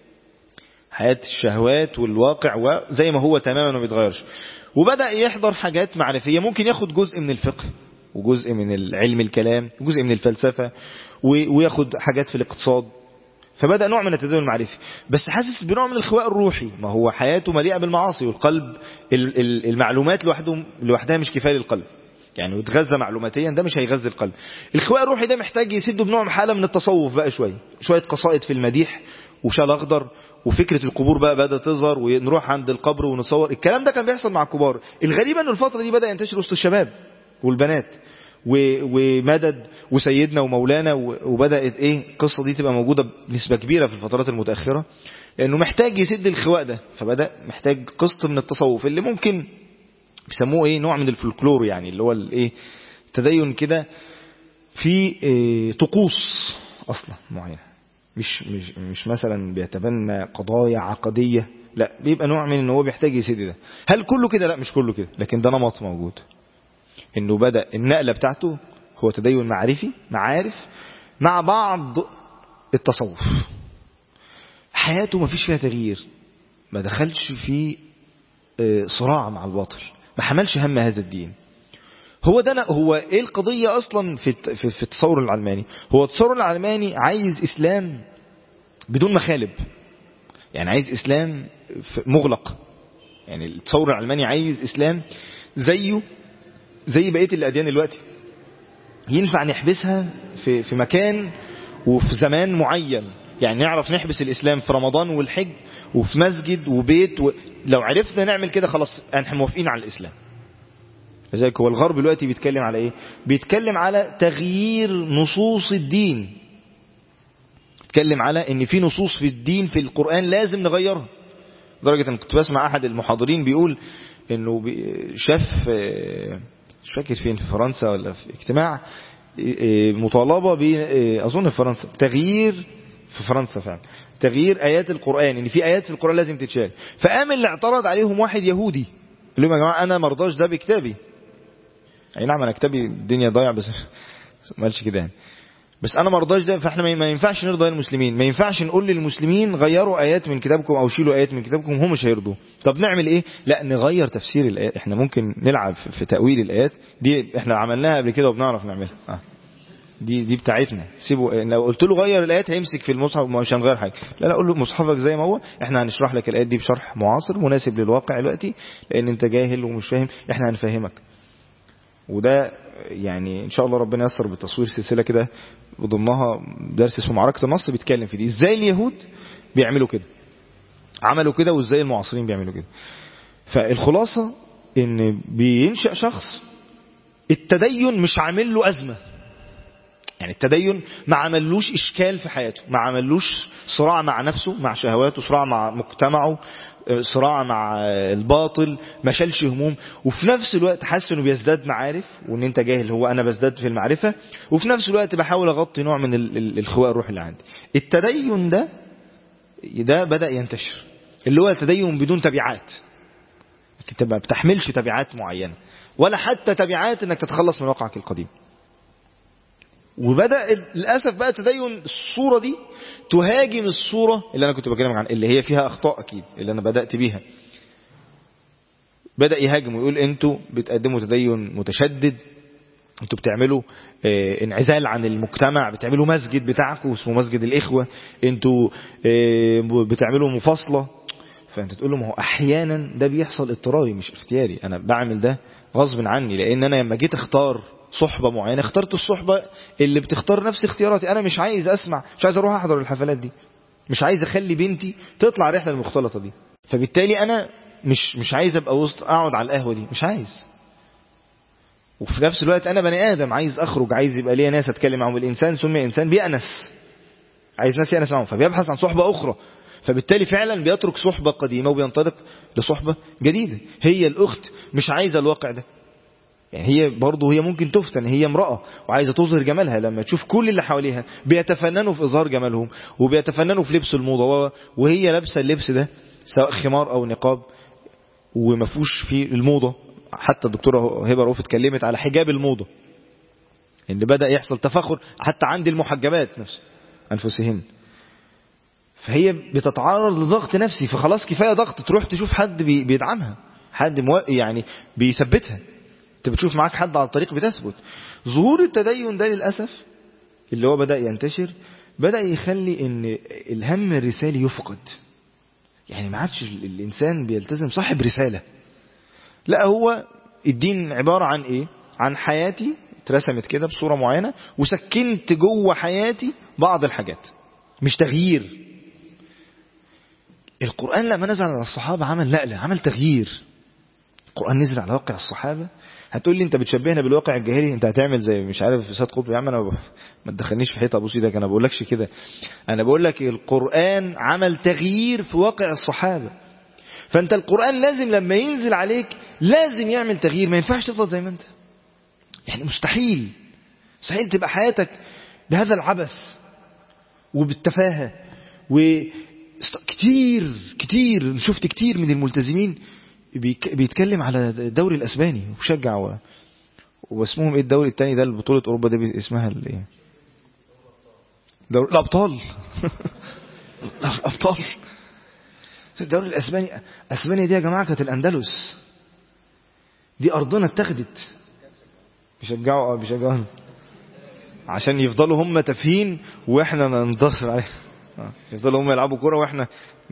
حياة الشهوات والواقع وزي ما هو تماما ما بيتغيرش. وبدأ يحضر حاجات معرفية، ممكن ياخد جزء من الفقه وجزء من العلم الكلام وجزء من الفلسفة وياخد حاجات في الاقتصاد. فبدأ نوع من التدين المعرفي، بس حاسس بنوع من الخواء الروحي. ما هو حياته مليئة بالمعاصي، والقلب المعلومات لوحدها مش كفاية للقلب. يعني يتغذى معلوماتيا ده مش هيغذي القلب. الخواء الروحي ده محتاج يسده بنوع حالة من التصوف بقى، شوية قصائد في المديح وشال اخضر، وفكرة القبور بقى بدأت تظهر، ونروح عند القبر ونتصور. الكلام ده كان بيحصل مع الكبار. الغريب ان الفترة دي بدأ ينتشر وسط الشباب والبنات ومدد وسيدنا ومولانا، وبدأت القصة دي تبقى موجودة بنسبة كبيرة في الفترات المتأخرة، لأنه محتاج يسد الخواء ده. فبدأ محتاج قسط من التصوف اللي ممكن بيسموه نوع من الفولكلور، يعني اللي هو تدين كده في طقوس اصلا معينه، مش مثلا بيتبنى قضايا عقديه، لا بيبقى نوع من ان هو بيحتاج يسد ده. هل كله كده؟ لا مش كله كده، لكن ده نمط موجود. انه بدأ النقلة بتاعته هو تدين معرفي معارف مع بعض التصوف. حياته ما فيش فيها تغيير، ما دخلش في صراع مع الباطل، ما حملش هم هذا الدين. هو ايه القضية اصلا في التصور العلماني؟ هو التصور العلماني عايز اسلام بدون مخالب، يعني عايز اسلام مغلق. يعني التصور العلماني عايز اسلام زي بقية الاديان دلوقتي، ينفع نحبسها في مكان وفي زمان معين. يعني نعرف نحبس الاسلام في رمضان والحج وفي مسجد وبيت لو عرفنا نعمل كده خلاص احنا موافقين على الاسلام. لذلك هو الغرب دلوقتي بيتكلم على ايه؟ بيتكلم على تغيير نصوص الدين، بيتكلم على ان في نصوص في الدين في القرآن لازم نغيرها. لدرجة ان كنت بسمع احد المحاضرين بيقول انه شاف مش فاكر فين، في فرنسا ولا في اجتماع، مطالبة اظن في فرنسا تغيير، في فرنسا فعلا تغيير ايات القرآن، ان في ايات في القرآن لازم تتشال. فقام اللي اعترض عليهم واحد يهودي قال لهم يا جماعة انا مرضاش ده بكتابي. اي نعم انا كتابي الدنيا ضايع بس ما قالش كده يعني، بس انا مرضاش ده. فاحنا ما ينفعش نرضى المسلمين، ما ينفعش نقول للمسلمين غيروا ايات من كتابكم او شيلوا ايات من كتابكم، هم مش هيرضوا. طب نعمل ايه؟ لا نغير تفسير الايات. احنا ممكن نلعب في تأويل الايات دي، احنا عملناها قبل كده وبنعرف نعملها. دي بتاعتنا. سيبوا، لو قلت له غير الايات هيمسك في المصحف مش هنغير حاجه. لا قول له مصحفك زي ما هو، احنا هنشرح لك الايات دي بشرح معاصر مناسب للواقع دلوقتي، لان انت جاهل ومش فاهم، احنا هنفهمك. وده يعني ان شاء الله ربنا ييسر بتصوير سلسله كده وضمنها درس اسمه معركه النص، بيتكلم في دي ازاي اليهود بيعملوا كده، عملوا كده، وازاي المعاصرين بيعملوا كده. فالخلاصه ان بينشأ شخص التدين مش عامل له ازمه، يعني التدين ما عملوش اشكال في حياته، ما عملوش صراع مع نفسه، مع شهواته، صراع مع مجتمعه، صراع مع الباطل، ما شالش هموم. وفي نفس الوقت حاسس انه بيزداد معارف، وان انت جاهل هو انا بزداد في المعرفة، وفي نفس الوقت بحاول اغطي نوع من الخواء الروحي اللي عندي. التدين ده بدأ ينتشر، اللي هو التدين بدون تبعات، انت ما بتحملش تبعات معينة ولا حتى تبعات انك تتخلص من واقعك القديم. وبدأ للأسف بقى تدين الصورة دي تهاجم الصورة اللي أنا كنت بكلم عنها، اللي هي فيها أخطاء أكيد، اللي أنا بدأت بيها. بدأ يهاجم ويقول أنتوا بتقدموا تدين متشدد، أنتوا بتعملوا انعزال عن المجتمع، بتعملوا مسجد بتاعكم اسمه مسجد الإخوة، أنتوا بتعملوا مفاصلة. فأنت تقول له ما هو أحيانا ده بيحصل اضطراري مش اختياري، أنا بعمل ده غصب عني، لأن أنا لما جيت اختار صحبة معينة اخترت الصحبة اللي بتختار نفس اختياراتي. انا مش عايز اسمع، مش عايز اروح احضر الحفلات دي، مش عايز اخلي بنتي تطلع رحلة المختلطة دي، فبالتالي انا مش عايز ابقى وسط اقعد على القهوة دي، مش عايز. وفي نفس الوقت انا بني ادم عايز اخرج، عايز يبقى ليا ناس اتكلم معهم. الانسان سمي انسان بيأنس، عايز ناس يأنس معهم، فبيبحث عن صحبة اخرى. فبالتالي فعلا بيترك صحبة قديمة وبينطلق لصحبة جديدة. هي الاخت مش عايزة الواقع ده، يعني هي برضه هي ممكن تفتن، هي امرأة وعايزة تظهر جمالها، لما تشوف كل اللي حواليها بيتفننوا في إظهار جمالهم وبيتفننوا في لبس الموضة، وهي لابسة اللبس ده سواء خمار أو نقاب وما فيهوش في الموضة. حتى الدكتورة هبة رؤوف اتكلمت على حجاب الموضة، ان بدأ يحصل تفاخر حتى عند المحجبات نفس أنفسهن. فهي بتتعرض لضغط نفسي، فخلاص كفاية ضغط، تروح تشوف حد بيدعمها، حد يعني بيثبتها. انت بتشوف معاك حد على الطريق بتثبت. ظهور التدين ده للأسف اللي هو بدأ ينتشر، بدأ يخلي ان الهم الرسالي يفقد. يعني ما عادش الإنسان بيلتزم صاحب رسالة، لا هو الدين عبارة عن ايه؟ عن حياتي اترسمت كده بصورة معينة وسكنت جوه حياتي بعض الحاجات، مش تغيير. القرآن لما نزل على الصحابة عمل تغيير. القرآن نزل على واقع الصحابة. هتقول لي انت بتشبهنا بالواقع الجاهلي، انت هتعمل زي مش عارف سيد قطب. يا عم انا ما تدخلنيش في حيطه ابوس ايدك، انا بقولكش كده. انا بقول لك القرآن عمل تغيير في واقع الصحابة. فانت القرآن لازم لما ينزل عليك لازم يعمل تغيير، ما ينفعش تفضل زي ما انت. يعني مستحيل تبقى حياتك بهذا العبث وبالتفاهة. كتير شفت كتير من الملتزمين بيتكلم على الدوري الأسباني وشجع واسمهم ايه الدوري التاني ده البطولة اوروبا دي اسمها ايه؟ دوري الابطال. الابطال. الدوري الاسباني. اسبانيا دي يا جماعة كانت الاندلس، دي ارضنا اتخذت. بيشجعوا عشان يفضلوا هم تافهين واحنا ننتصر عليهم. يفضلوا هم يلعبوا كرة واحنا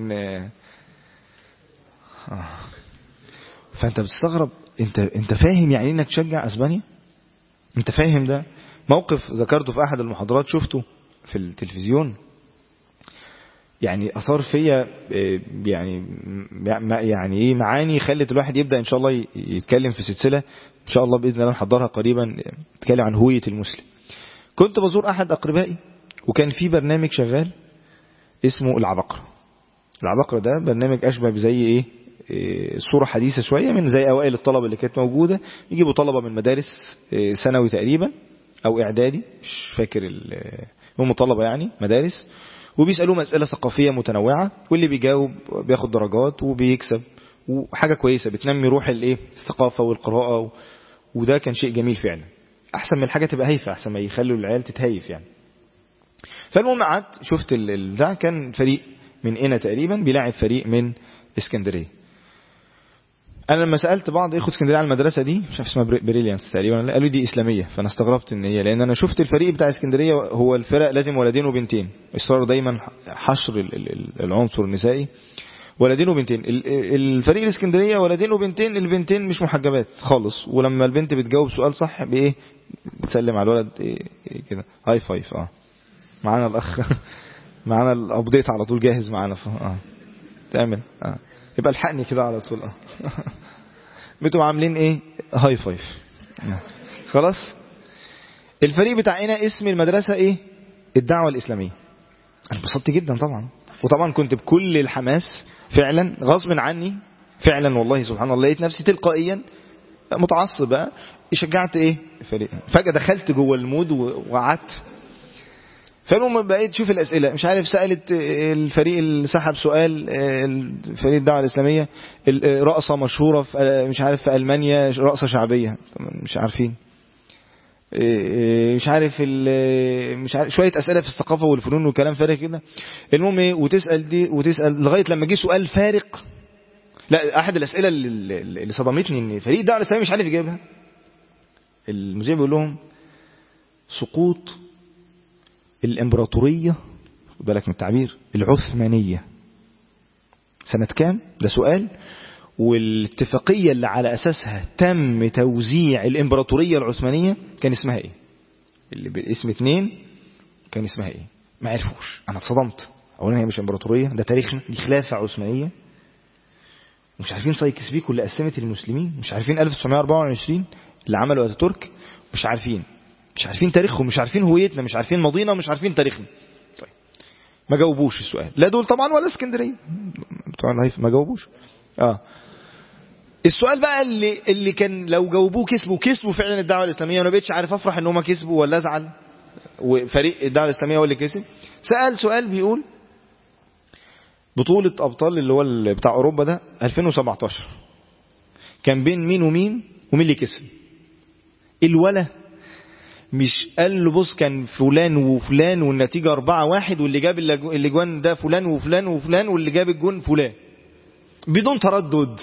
فانت بتستغرب. انت فاهم يعني انك تشجع اسبانيا؟ انت فاهم ده؟ موقف ذكرته في احد المحاضرات شفته في التلفزيون، يعني اثار فيا يعني ايه معاني خلت الواحد يبدا ان شاء الله يتكلم في سلسله ان شاء الله باذن الله نحضرها قريبا، نتكلم عن هويه المسلم. كنت بزور احد اقربائي وكان في برنامج شغال اسمه العبقرة. العبقرة ده برنامج اشبه بزي ايه صورة حديثة شوية من زي اوائل الطلبة اللي كانت موجودة. يجيبوا طلبة من مدارس ثانوي تقريبا او اعدادي مش فاكر هم طلبة يعني مدارس، وبيسألوهم اسئلة ثقافية متنوعة واللي بيجاوب بياخد درجات وبيكسب، وحاجة كويسة بتنمي روح الثقافة والقراءة، وده كان شيء جميل فعلا. احسن من الحاجة تبقى هايفة، احسن ما يخلوا العيال تتهيف يعني. فالمهم قعدت شفت ده كان فريق من هنا تقريبا بيلاعب فريق من اسكندرية. انا لما سألت بعض اخوة اسكندرية على المدرسة دي مش عارف اسمها بريليانس تقريبا، قالوا دي اسلامية. فانا استغربت ان هي، لان انا شفت الفريق بتاع اسكندرية هو الفرق لازم ولدين وبنتين، اصرار دايما حشر العنصر النسائي ولدين وبنتين. الفريق الاسكندرية ولدين وبنتين، البنتين مش محجبات خالص، ولما البنت بتجاوب سؤال صح بايه بتسلم على الولد إيه كده هاي فايف. معانا الاخ معانا الابديت على طول جاهز معانا تعمل يبقى الحقني كده على طول. بتبقوا عاملين ايه هاي فايف خلاص. الفريق بتاعنا اسم المدرسة ايه الدعوة الاسلامية. انا انبسطت جدا طبعا، وطبعا كنت بكل الحماس فعلا غصب عني فعلا والله سبحان الله لقيت نفسي تلقائيا متعصب بقى شجعت ايه فريق. فجأة دخلت جوه المود وقعدت. فالمهم بقيت تشوف الأسئلة مش عارف سألت الفريق اللي سحب سؤال الفريق الدعوة الإسلامية رقصة مشهورة في مش عارف في ألمانيا رقصة شعبية مش عارفين مش عارف شوية أسئلة في الثقافة والفنون وكلام فارغ كده. المهم ايه وتسأل دي وتسأل لغاية لما جه سؤال فارق. لا أحد الأسئلة اللي صدمتني إن فريق الدعوة الإسلامية مش عارف يجيبها. المذيع بيقول لهم سقوط الامبراطورية بالك من التعبير العثمانية سنة كام؟ ده سؤال. والاتفاقية اللي على أساسها تم توزيع الامبراطورية العثمانية كان اسمها ايه؟ اللي بالاسم 2 كان اسمها ايه؟ ما عرفوش. انا اتصدمت. اولا هي مش امبراطورية، ده تاريخنا، دي خلافة عثمانية. مش عارفين سايكس بيكو اللي قسمت المسلمين، مش عارفين 1924 اللي عملوا اتاتورك، مش عارفين تاريخهم، مش عارفين هويتنا، مش عارفين ماضينا، مش عارفين تاريخنا. طيب ما جاوبوش السؤال، لا دول طبعا ولا اسكندريه بتوع الهيف ما جاوبوش. السؤال بقى اللي كان لو جاوبوه كسبوا فعلا الدعوه الاسلاميه. وانا بقيتش عارف افرح ان هم كسبوا ولا ازعل وفريق الدعوه الاسلاميه هو اللي كسب. سأل سؤال بيقول بطوله ابطال اللي هو بتاع اوروبا ده 2017 كان بين مين ومين اللي كسب. الولا مش قال له بص كان فلان وفلان والنتيجة 4-1 واللي جاب الجوان ده فلان وفلان وفلان واللي جاب الجون فلان بدون تردد.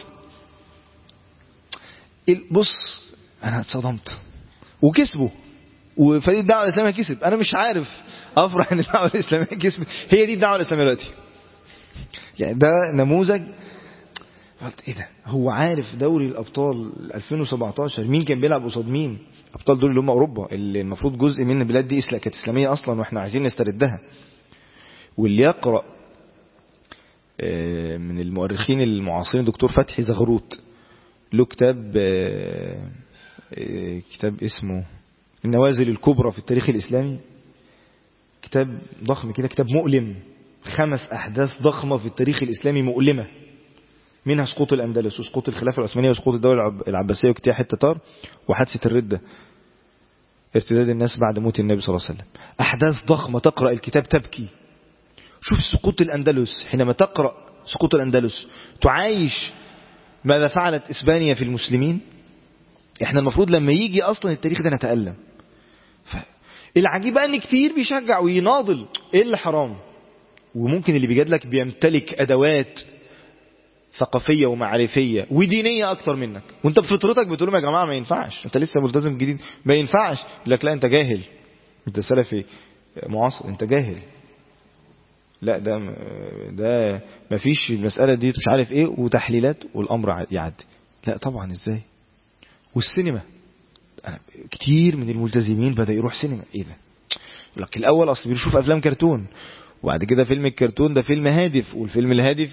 بص انا اتصدمت. وكسبوا وفريق الدعوة الإسلامية كسب. انا مش عارف افرح ان الدعوة الإسلامية كسبت. هي دي الدعوة الإسلامية دلوقتي يعني ده نموذج. قلت ايه ده؟ هو عارف دوري الابطال 2017 مين كان بيلعب قصاد مين؟ ابطال دول اللي هم اوروبا اللي المفروض جزء من البلاد دي كانت اسلاميه اصلا واحنا عايزين نستردها. واللي يقرا من المؤرخين المعاصرين دكتور فتحي زغروت له كتاب اسمه النوازل الكبرى في التاريخ الاسلامي. كتاب ضخم كده، كتاب مؤلم. 5 احداث ضخمه في التاريخ الاسلامي مؤلمه، منها سقوط الأندلس وسقوط الخلافة العثمانية وسقوط الدولة العباسية واجتياح التتار وحادثة الردة ارتداد الناس بعد موت النبي صلى الله عليه وسلم. أحداث ضخمة تقرأ الكتاب تبكي. شوف سقوط الأندلس، حينما تقرأ سقوط الأندلس تعايش ماذا فعلت إسبانيا في المسلمين. احنا المفروض لما يجي اصلا التاريخ ده نتألم. العجيب بقى ان كتير بيشجع ويناضل ايه اللي حرام، وممكن اللي بيجادلك بيمتلك ادوات ثقافية ومعرفية ودينية اكتر منك، وانت بفطرتك بتقول لهم يا جماعة ما ينفعش، انت لسه ملتزم جديد ما ينفعش، يقول لك لا انت جاهل، انت سلفي معاصر انت جاهل، لا ده ما فيش المسألة دي مش عارف ايه وتحليلات والامر يعدي. لا طبعا ازاي. والسينما أنا كتير من الملتزمين بدأ يروح سينما، ايه ده؟ يقول لك الاول اصل بيشوف افلام كرتون، وبعد كده فيلم الكرتون ده فيلم هادف، والفيلم الهادف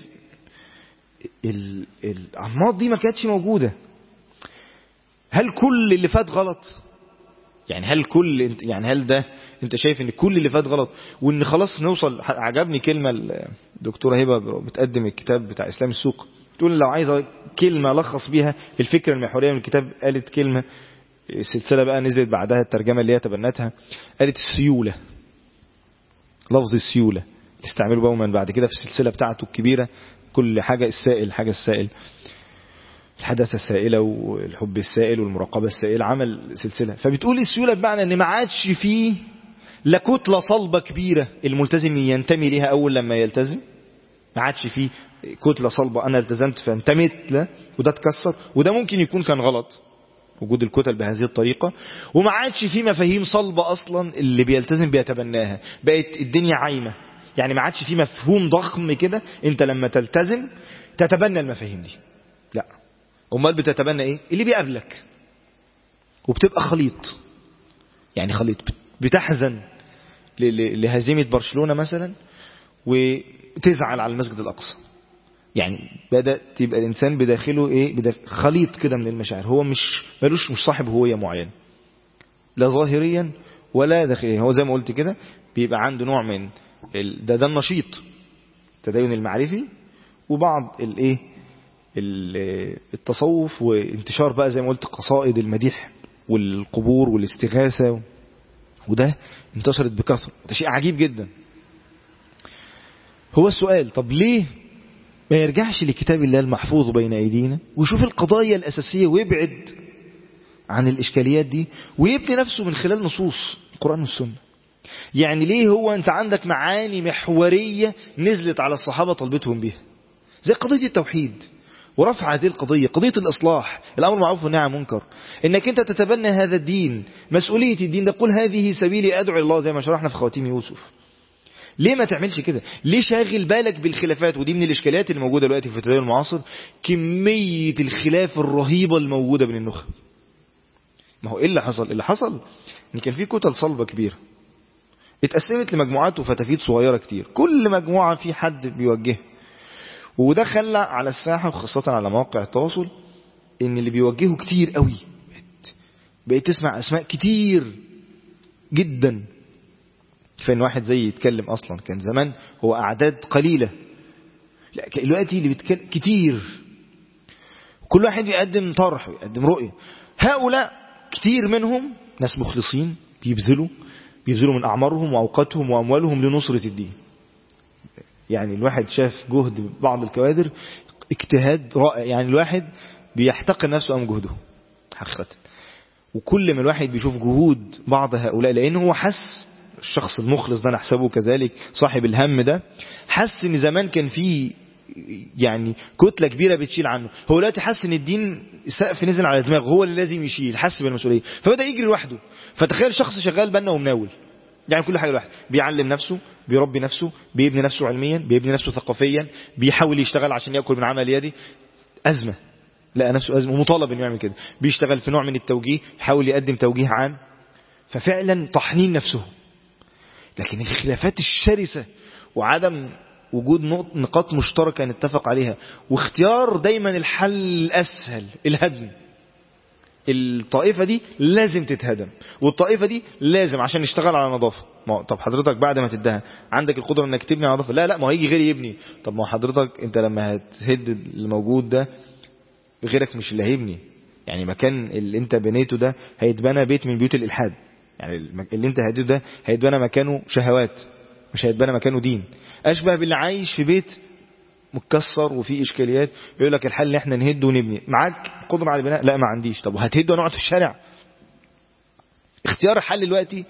الأنماط دي ما كانتش موجودة. هل كل اللي فات غلط؟ يعني هل ده انت شايف ان كل اللي فات غلط وان خلاص نوصل؟ عجبني كلمة الدكتورة هبة بتقدم الكتاب بتاع اسلام السوق، تقول لو عايزة كلمة لخص بيها الفكرة المحورية من الكتاب، قالت كلمة السلسلة بقى نزلت بعدها الترجمة اللي هي تبنتها، قالت السيولة. لفظ السيولة استعملوا بقى من بعد كده في السلسلة بتاعته الكبيرة، كل حاجة السائل، حاجة السائل، الحداثة السائلة والحب السائل والمراقبة السائلة، عمل سلسلة. فبتقول السيولة بمعنى ان ما عادش فيه لا كتلة صلبة كبيرة الملتزم ينتمي ليها اول لما يلتزم، ما عادش فيه كتلة صلبة انا التزمت فانتميت له وده اتكسر، وده ممكن يكون كان غلط وجود الكتل بهذه الطريقة، وما عادش فيه مفاهيم صلبة اصلا اللي بيلتزم بيتبناها، بقت الدنيا عايمة. يعني ما عادش فيه مفهوم ضخم كده انت لما تلتزم تتبنى المفاهيم دي، لا امال بتتبنى ايه اللي بيقابلك، وبتبقى خليط. يعني خليط، بتحزن لهزيمة برشلونة مثلا وتزعل على المسجد الأقصى، يعني بدأ تبقى الإنسان بداخله ايه، خليط كده من المشاعر، هو مش صاحب هوية معينة لا ظاهريا ولا داخليا، هو زي ما قلت كده بيبقى عنده نوع من ده النشيط التدين المعرفي، وبعض الايه التصوف، وانتشار بقى زي ما قلت قصائد المديح والقبور والاستغاثة، وده انتشرت بكثرة، ده شيء عجيب جدا. هو السؤال طب ليه ما يرجعش لكتاب الله المحفوظ بين أيدينا ويشوف القضايا الأساسية ويبعد عن الإشكاليات دي ويبني نفسه من خلال نصوص القرآن والسنة؟ يعني ليه هو أنت عندك معاني محورية نزلت على الصحابة طلبتهم بيها، زي قضية التوحيد ورفع هذه القضية، قضية الإصلاح، الأمر معروف والنهي عن المنكر، إنك أنت تتبنى هذا الدين، مسؤولية الدين ده، قل هذه سبيلي أدعو الله زي ما شرحنا في خواتيم يوسف. ليه ما تعملش كده؟ ليه شاغل بالك بالخلافات؟ ودي من الإشكاليات اللي موجودة دلوقتي في التدين المعاصر، كمية الخلاف الرهيبة الموجودة بين النخب. ما هو إيه اللي حصل؟ اللي حصل إن كان في كتل صلبة كبيرة اتقسمت لمجموعات وفتافيت صغيرة كتير، كل مجموعة في حد بيوجهها، وده خلى على الساحة وخاصة على مواقع التواصل ان اللي بيوجهوا كتير قوي، بقيت تسمع اسماء كتير جدا. فإن واحد زي يتكلم اصلا كان زمان هو اعداد قليلة، لا دلوقتي اللي بيتكلم كتير، كل واحد يقدم طرح ويقدم رؤية. هؤلاء كتير منهم ناس مخلصين بيبذلوا من اعمارهم واوقاتهم واموالهم لنصرة الدين. يعني الواحد شاف جهد بعض الكوادر اجتهاد رائع، يعني الواحد بيحتقر نفسه أم جهده حقيقة. وكل ما الواحد بيشوف جهود بعض هؤلاء، لأنه هو حس، الشخص المخلص ده نحسبه كذلك صاحب الهم ده، حس ان زمان كان فيه يعني كتلة كبيرة بتشيل عنه، هو دلوقتي حس ان الدين سقف نزل على دماغه، هو اللي لازم يشيل، حس بالمسؤولية، فبدأ يجري لوحده. فتخيل شخص شغال بنا ومناول، يعني كل حاجة لوحده، بيعلم نفسه، بيربي نفسه، بيبني نفسه علميا، بيبني نفسه ثقافيا، بيحاول يشتغل عشان يأكل من عمل يدي، أزمة، لقى نفسه أزمة ومطالب انه يعمل كده، بيشتغل في نوع من التوجيه، يحاول يقدم توجيه عام، ففعلا طحنين نفسه. لكن الخلافات الشرسة وعدم وجود نقاط مشتركة نتفق عليها، واختيار دايما الحل الأسهل، الهدم، الطائفة دي لازم تتهدم، والطائفة دي لازم عشان نشتغل على نظافة. طب حضرتك بعد ما تدها عندك القدرة انك تبني على نظافة؟ لا ما هيجي غيري يبني. طب ما حضرتك انت لما هتهد الموجود ده غيرك مش اللي هيبني، يعني مكان اللي انت بنيته ده هيتبنى بيت من بيوت الإلحاد، يعني اللي انت هديته ده هيتبنى مكانه شهوات، مش هيتبنى مكانه دين. أشبه باللي عايش في بيت متكسر وفي اشكاليات، يقول لك الحل ان احنا نهد ونبني. معاك قدره على البناء؟ لا ما عنديش. طب وهتهد ونقعد في الشارع؟ اختيار الحل دلوقتي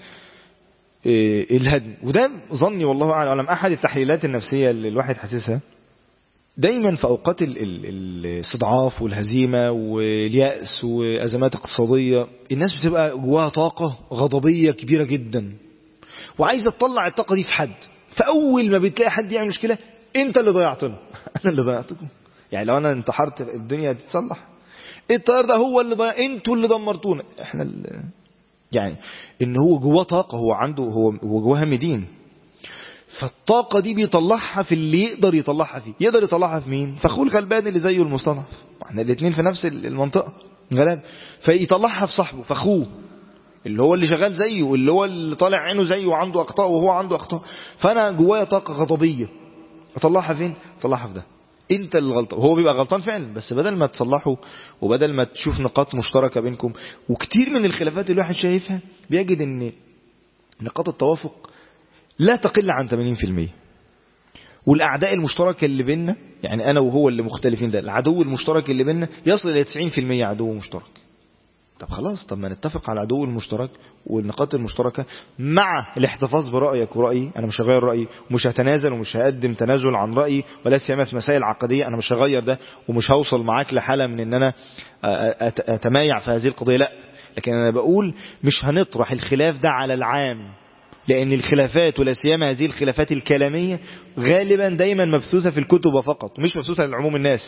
الهدم. وده ظني والله اعلم احد التحليلات النفسيه اللي الواحد حاسسها دايما في اوقات الاستضعاف والهزيمه واليأس وازمات اقتصاديه. الناس بتبقى جواها طاقه غضبيه كبيره جدا وعايزه تطلع الطاقه دي في حد. فاول ما بتلاقي حد يعمل مشكله، انت اللي ضيعتنا. انا اللي ضيعتكم. يعني لو انا انتحرت الدنيا تتصلح؟ الطيار ده هو اللي ضيع، انتوا اللي دمرتونا. احنا اللي يعني ان هو جواه طاقه، هو عنده هو جواه هم دين. فالطاقه دي بيطلعها في اللي يقدر يطلعها فيه. يقدر يطلعها في مين؟ في اخوه الغلبان اللي زيه المستضعف. احنا الاثنين في نفس المنطقه غلاب. فيطلعها في صاحبه، في اخوه اللي هو اللي شغال زيه، اللي هو اللي طالع عينه زيه وعنده اخطاء وهو عنده اخطاء. فانا جوايا طاقه غضبيه، اطلعها فين؟ اطلعها في ده. انت اللي غلطان. هو بيبقى غلطان فعلا، بس بدل ما تصلحه وبدل ما تشوف نقاط مشتركه بينكم، وكتير من الخلافات اللي الواحد شايفها بيجد ان نقاط التوافق لا تقل عن 80%. والاعداء المشتركه اللي بيننا، يعني انا وهو اللي مختلفين، ده العدو المشترك اللي بيننا يصل الى 90% عدو مشترك. طب خلاص، طب ما نتفق على العدو المشترك والنقاط المشتركة مع الاحتفاظ برأيك ورأيي. أنا مش هغير رأيي ومش هتنازل ومش هقدم تنازل عن رأيي، ولا سيما في مسائل عقدية. أنا مش هغير ده ومش هوصل معاك لحالة من أن أنا أتمايع في هذه القضية، لا. لكن أنا بقول مش هنطرح الخلاف ده على العام، لأن الخلافات ولا سيما هذه الخلافات الكلامية غالبا دايما مبثوثة في الكتب فقط، مش مبثوثة لعموم الناس.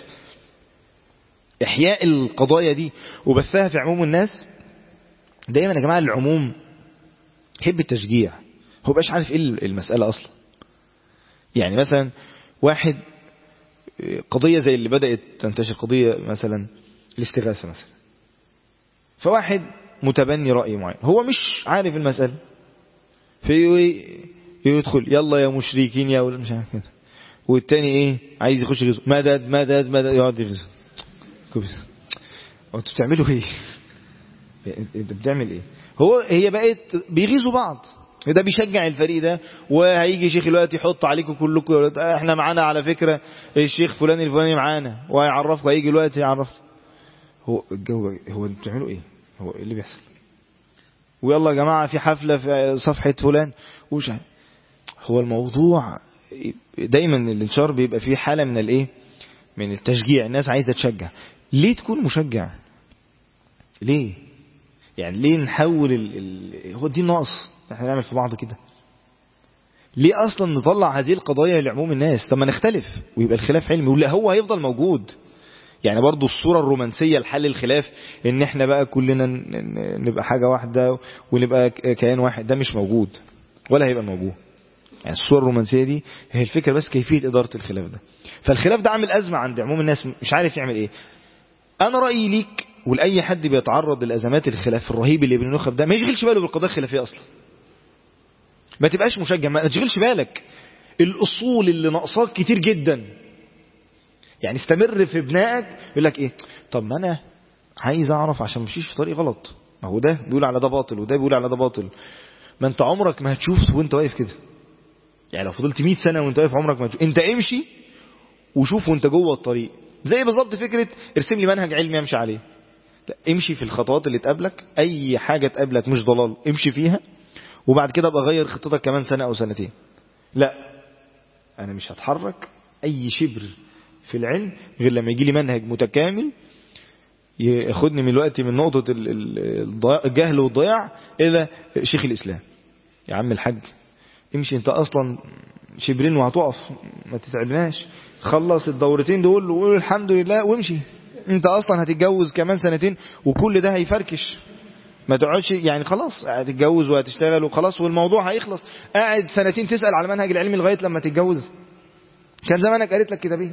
إحياء القضايا دي وبثها في عموم الناس دايما يا جماعة العموم يحب التشجيع. هو بقاش عارف إيه المسألة أصلا. يعني مثلا واحد قضية زي اللي بدأت تنتشر، قضية مثلا الاستغاثة مثلا، فواحد متبني رأي معين هو مش عارف المسألة، يدخل يلا يا مشركين يا ولا مش عارف كده، والتاني ايه عايز يخش يغزو، مدد مدد مدد، يقعد يغزو. كويس، انتوا بتعملوا ايه؟ انت بتعمل ايه؟ هي بقت بيغيظوا بعض، ده بيشجع الفريق ده، وهيجي شيخ الوقت يحط عليكم كلكم احنا معانا على فكرة الشيخ فلان الفلاني معانا، وهيعرفكم، هيجي الوقت يعرف. هو الجو، هو انتوا بتعملوا ايه؟ هو ايه اللي بيحصل؟ ويلا يا جماعة في حفلة في صفحة فلان وش. هو الموضوع دايما الانشار بيبقى فيه حالة من الايه، من التشجيع. الناس عايزة تشجع. ليه تكون مشجع؟ ليه يعني ليه نحول هو الدين ناقص احنا نعمل في بعض كده؟ ليه اصلا نطلع هذه القضايا لعموم الناس؟ طب ما نختلف ويبقى الخلاف علمي، ولا هو هيفضل موجود. يعني برضو الصورة الرومانسية لحل الخلاف ان احنا بقى كلنا نبقى حاجة واحدة ونبقى كيان واحد، ده مش موجود ولا هيبقى موجود. يعني الصورة الرومانسية دي هي الفكرة، بس كيفية إدارة الخلاف ده. فالخلاف ده عامل أزمة عند عموم الناس، مش عارف يعمل ايه. انا رأيي ليك ولأي حد بيتعرض للأزمات الخلاف الرهيب اللي بنخب ده، ما يشغلش باله بالقضايا الخلافية أصلا. ما تبقاش مشجع، ما تشغلش بالك. الأصول اللي ناقصاك كتير جدا. يعني استمر في بنائك. يقول لك ايه؟ طب ما انا عايز اعرف عشان ما امشيش في طريق غلط. ما هو ده بيقول على ده باطل وده بيقول على ده باطل. ما انت عمرك ما هتشوف وانت واقف كده. يعني لو فضلت 100 سنة وانت واقف عمرك ما هتشوف. انت امشي وشوف وانت جوه الطريق. زي بالظبط فكرة ارسم لي منهج علمي امشي عليه. لا، امشي في الخطوات اللي تقابلك. اي حاجة تقابلك مش ضلال امشي فيها، وبعد كده ابقى غير خطتك كمان سنة او سنتين. لا، انا مش هتحرك اي شبر في العلم غير لما يجي لي منهج متكامل ياخدني من الوقت من نقطة الجهل والضياع الى شيخ الاسلام. يا عم الحاج امشي، انت اصلا شبرين وهتقف، ما تتعبناش. خلص الدورتين دول وقول الحمد لله وامشي. انت اصلا هتتجوز كمان سنتين وكل ده هيفركش. ما تقعدش يعني، خلاص هتتجوز وهتشتغل وخلاص والموضوع هيخلص. قاعد سنتين تسأل على المنهج العلمي لغاية لما تتجوز، كان زمانك قريت لك كتابين.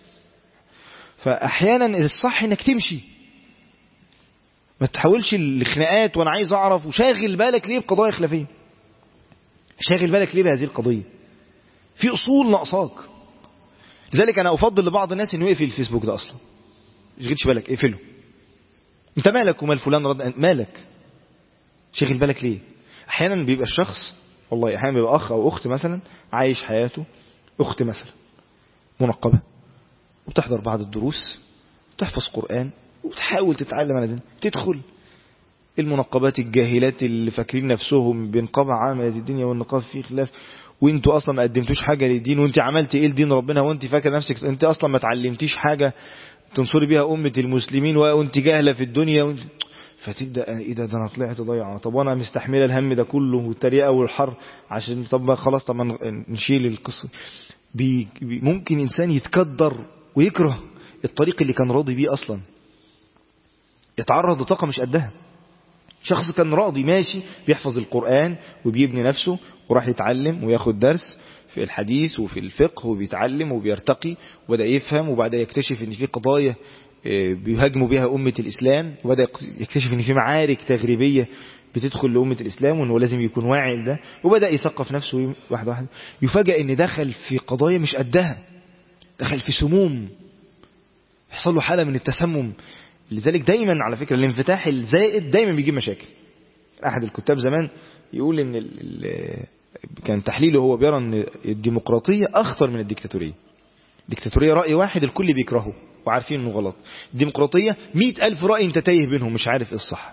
فاحيانا الصح انك تمشي، ما تحاولش الخناقات وانا عايز اعرف. وشاغل بالك ليه بقضايا خلافيه؟ شاغل بالك ليه بهذه القضيه؟ في اصول ناقصاك. لذلك انا افضل لبعض الناس انه يقفل الفيسبوك ده اصلا. ما تشغلش بالك، اقفله. انت مالك ومال فلان رد مالك؟ شاغل بالك ليه؟ احيانا بيبقى الشخص، والله احيانا بيبقى اخ او اخت مثلا عايش حياته، اخت مثلا منقبه وبتحضر بعض الدروس وتحفظ قرآن وتحاول تتعلم على دين، تدخل المنقبات الجاهلات اللي فاكرين نفسهم بنقابة عامة الدنيا والنقاب فيه خلاف، وانتوا اصلا ما قدمتوش حاجة للدين، وانت عملت ايه لدين ربنا وانت فاكر نفسك انت اصلا ما تعلمتيش حاجة تنصري بيها أمة المسلمين وانت جاهلة في الدنيا فتبدأ ايه ده انا طلعت ضيعة، طب وانا مستحملة الهم ده كله والتريقة والحر عشان طب خلاص طب نشيل القصة. ممكن انسان يتكدر ويكره الطريق اللي كان راضي بيه اصلا، يتعرض لطاقة مش قدها. شخص كان راضي ماشي بيحفظ القرآن وبيبني نفسه وراح يتعلم وياخد درس في الحديث وفي الفقه وبيتعلم وبيرتقي وبدأ يفهم وبدأ يكتشف ان في قضايا بيهاجموا بها أمة الإسلام، وبدأ يكتشف ان في معارك تغريبية بتدخل لأمة الإسلام وانه لازم يكون واعي لده، وبدأ يثقف نفسه واحد واحد. يفاجأ ان دخل في قضايا مش قدها، دخل في سموم، يحصل له حالة من التسمم. لذلك دايما على فكرة الانفتاح الزائد دايما بيجيب مشاكل. أحد الكتاب زمان يقول ان كان تحليله هو بيرى ان الديمقراطية أخطر من الديكتاتورية. الديكتاتورية رأي واحد الكل بيكرهه وعارفين انه غلط، الديمقراطية 100,000 رأي انت تايه بينهم مش عارف ايه الصح.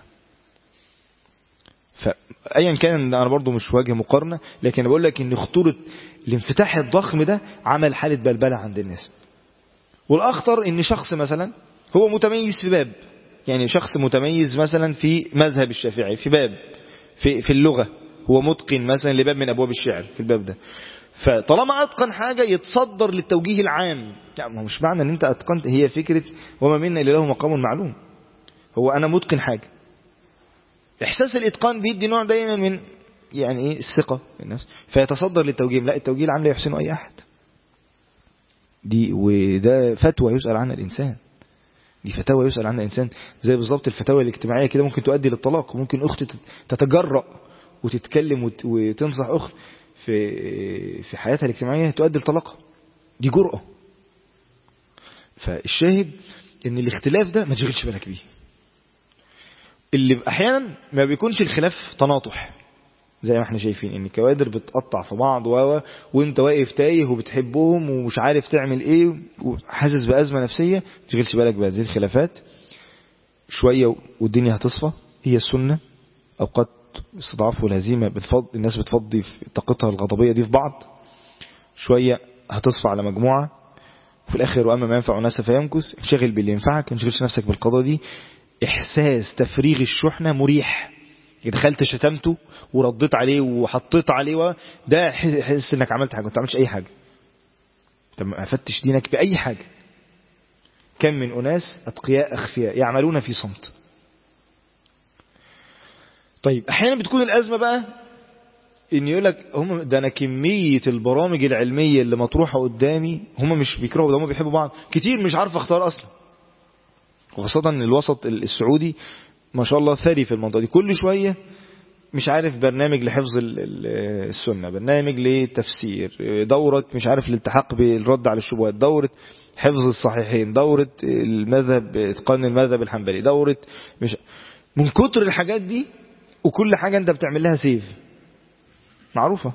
فأيا كان أنا برضو مش واجه مقارنة، لكن أنا بقول لك ان خطورة الانفتاح الضخم ده عمل حالة بلبلة عند الناس. والأخطر ان شخص مثلا هو متميز في باب، يعني شخص متميز مثلا في مذهب الشافعي في باب في اللغة، هو متقن مثلا لباب من أبواب الشعر في الباب ده، فطالما أتقن حاجة يتصدر للتوجيه العام. يعني مش معنى ان انت أتقنت، هي فكرة وما منا إلا له مقام معلوم، هو أنا متقن حاجة. إحساس الإتقان بيدي نوع دايما من يعني ايه الثقة بالنفس، فيتصدر للتوجيه. لا، التوجيه العام لا يحسنه أي أحد، دي وده فتوى يسأل عنها الإنسان، دي فتاوى يسأل عنها الإنسان. زي بالظبط الفتاوى الاجتماعية كده ممكن تؤدي للطلاق، وممكن أخت تتجرأ وتتكلم وتنصح أخت في حياتها الاجتماعية تؤدي لطلاقها، دي جرأة. فالشاهد ان الاختلاف ده ما تشغلش بالك بيه. اللي احيانا ما بيكونش الخلاف تناطح زي ما احنا شايفين ان الكوادر بتقطع في بعض وانت واقف تايه وبتحبهم ومش عارف تعمل ايه وحاسس بأزمة نفسية، ما تشغلش بالك بهذه الخلافات. شوية والدنيا هتصفى. هي السنة اوقات استضعاف والهزيمة الناس بتفضي في طاقتها الغضبية دي في بعض، شوية هتصفى على مجموعة، وفي الآخر وأما ما ينفع الناس فيمكث. انشغل باللي ينفعك، ما تشغلش نفسك بالقضاء دي. إحساس تفريغ الشحنة مريح. دخلت شتمته ورديت عليه وحطيت عليه ده حس انك عملت حاجة، ما تعملش أي حاجة. طب ما أفتش دينك بأي حاجة. كم من أناس أتقياء أخفياء يعملون في صمت. طيب أحيانا بتكون الأزمة بقى ان يقول لك هم ده انا كمية البرامج العلمية اللي مطروحة قدامي، هم مش بيكرهوا ده، هم بيحبوا بعض كتير، مش عارف اختار اصلا. وخاصة الوسط السعودي ما شاء الله ثري في المنطقة دي، كل شوية مش عارف برنامج لحفظ السنة، برنامج لتفسير، دورة مش عارف الالتحاق بالرد على الشبهات، دورة حفظ الصحيحين، دورة المذهب اتقان المذهب الحنبلي، دورة مش من كتر الحاجات دي. وكل حاجة انت بتعمل لها سيف معروفة،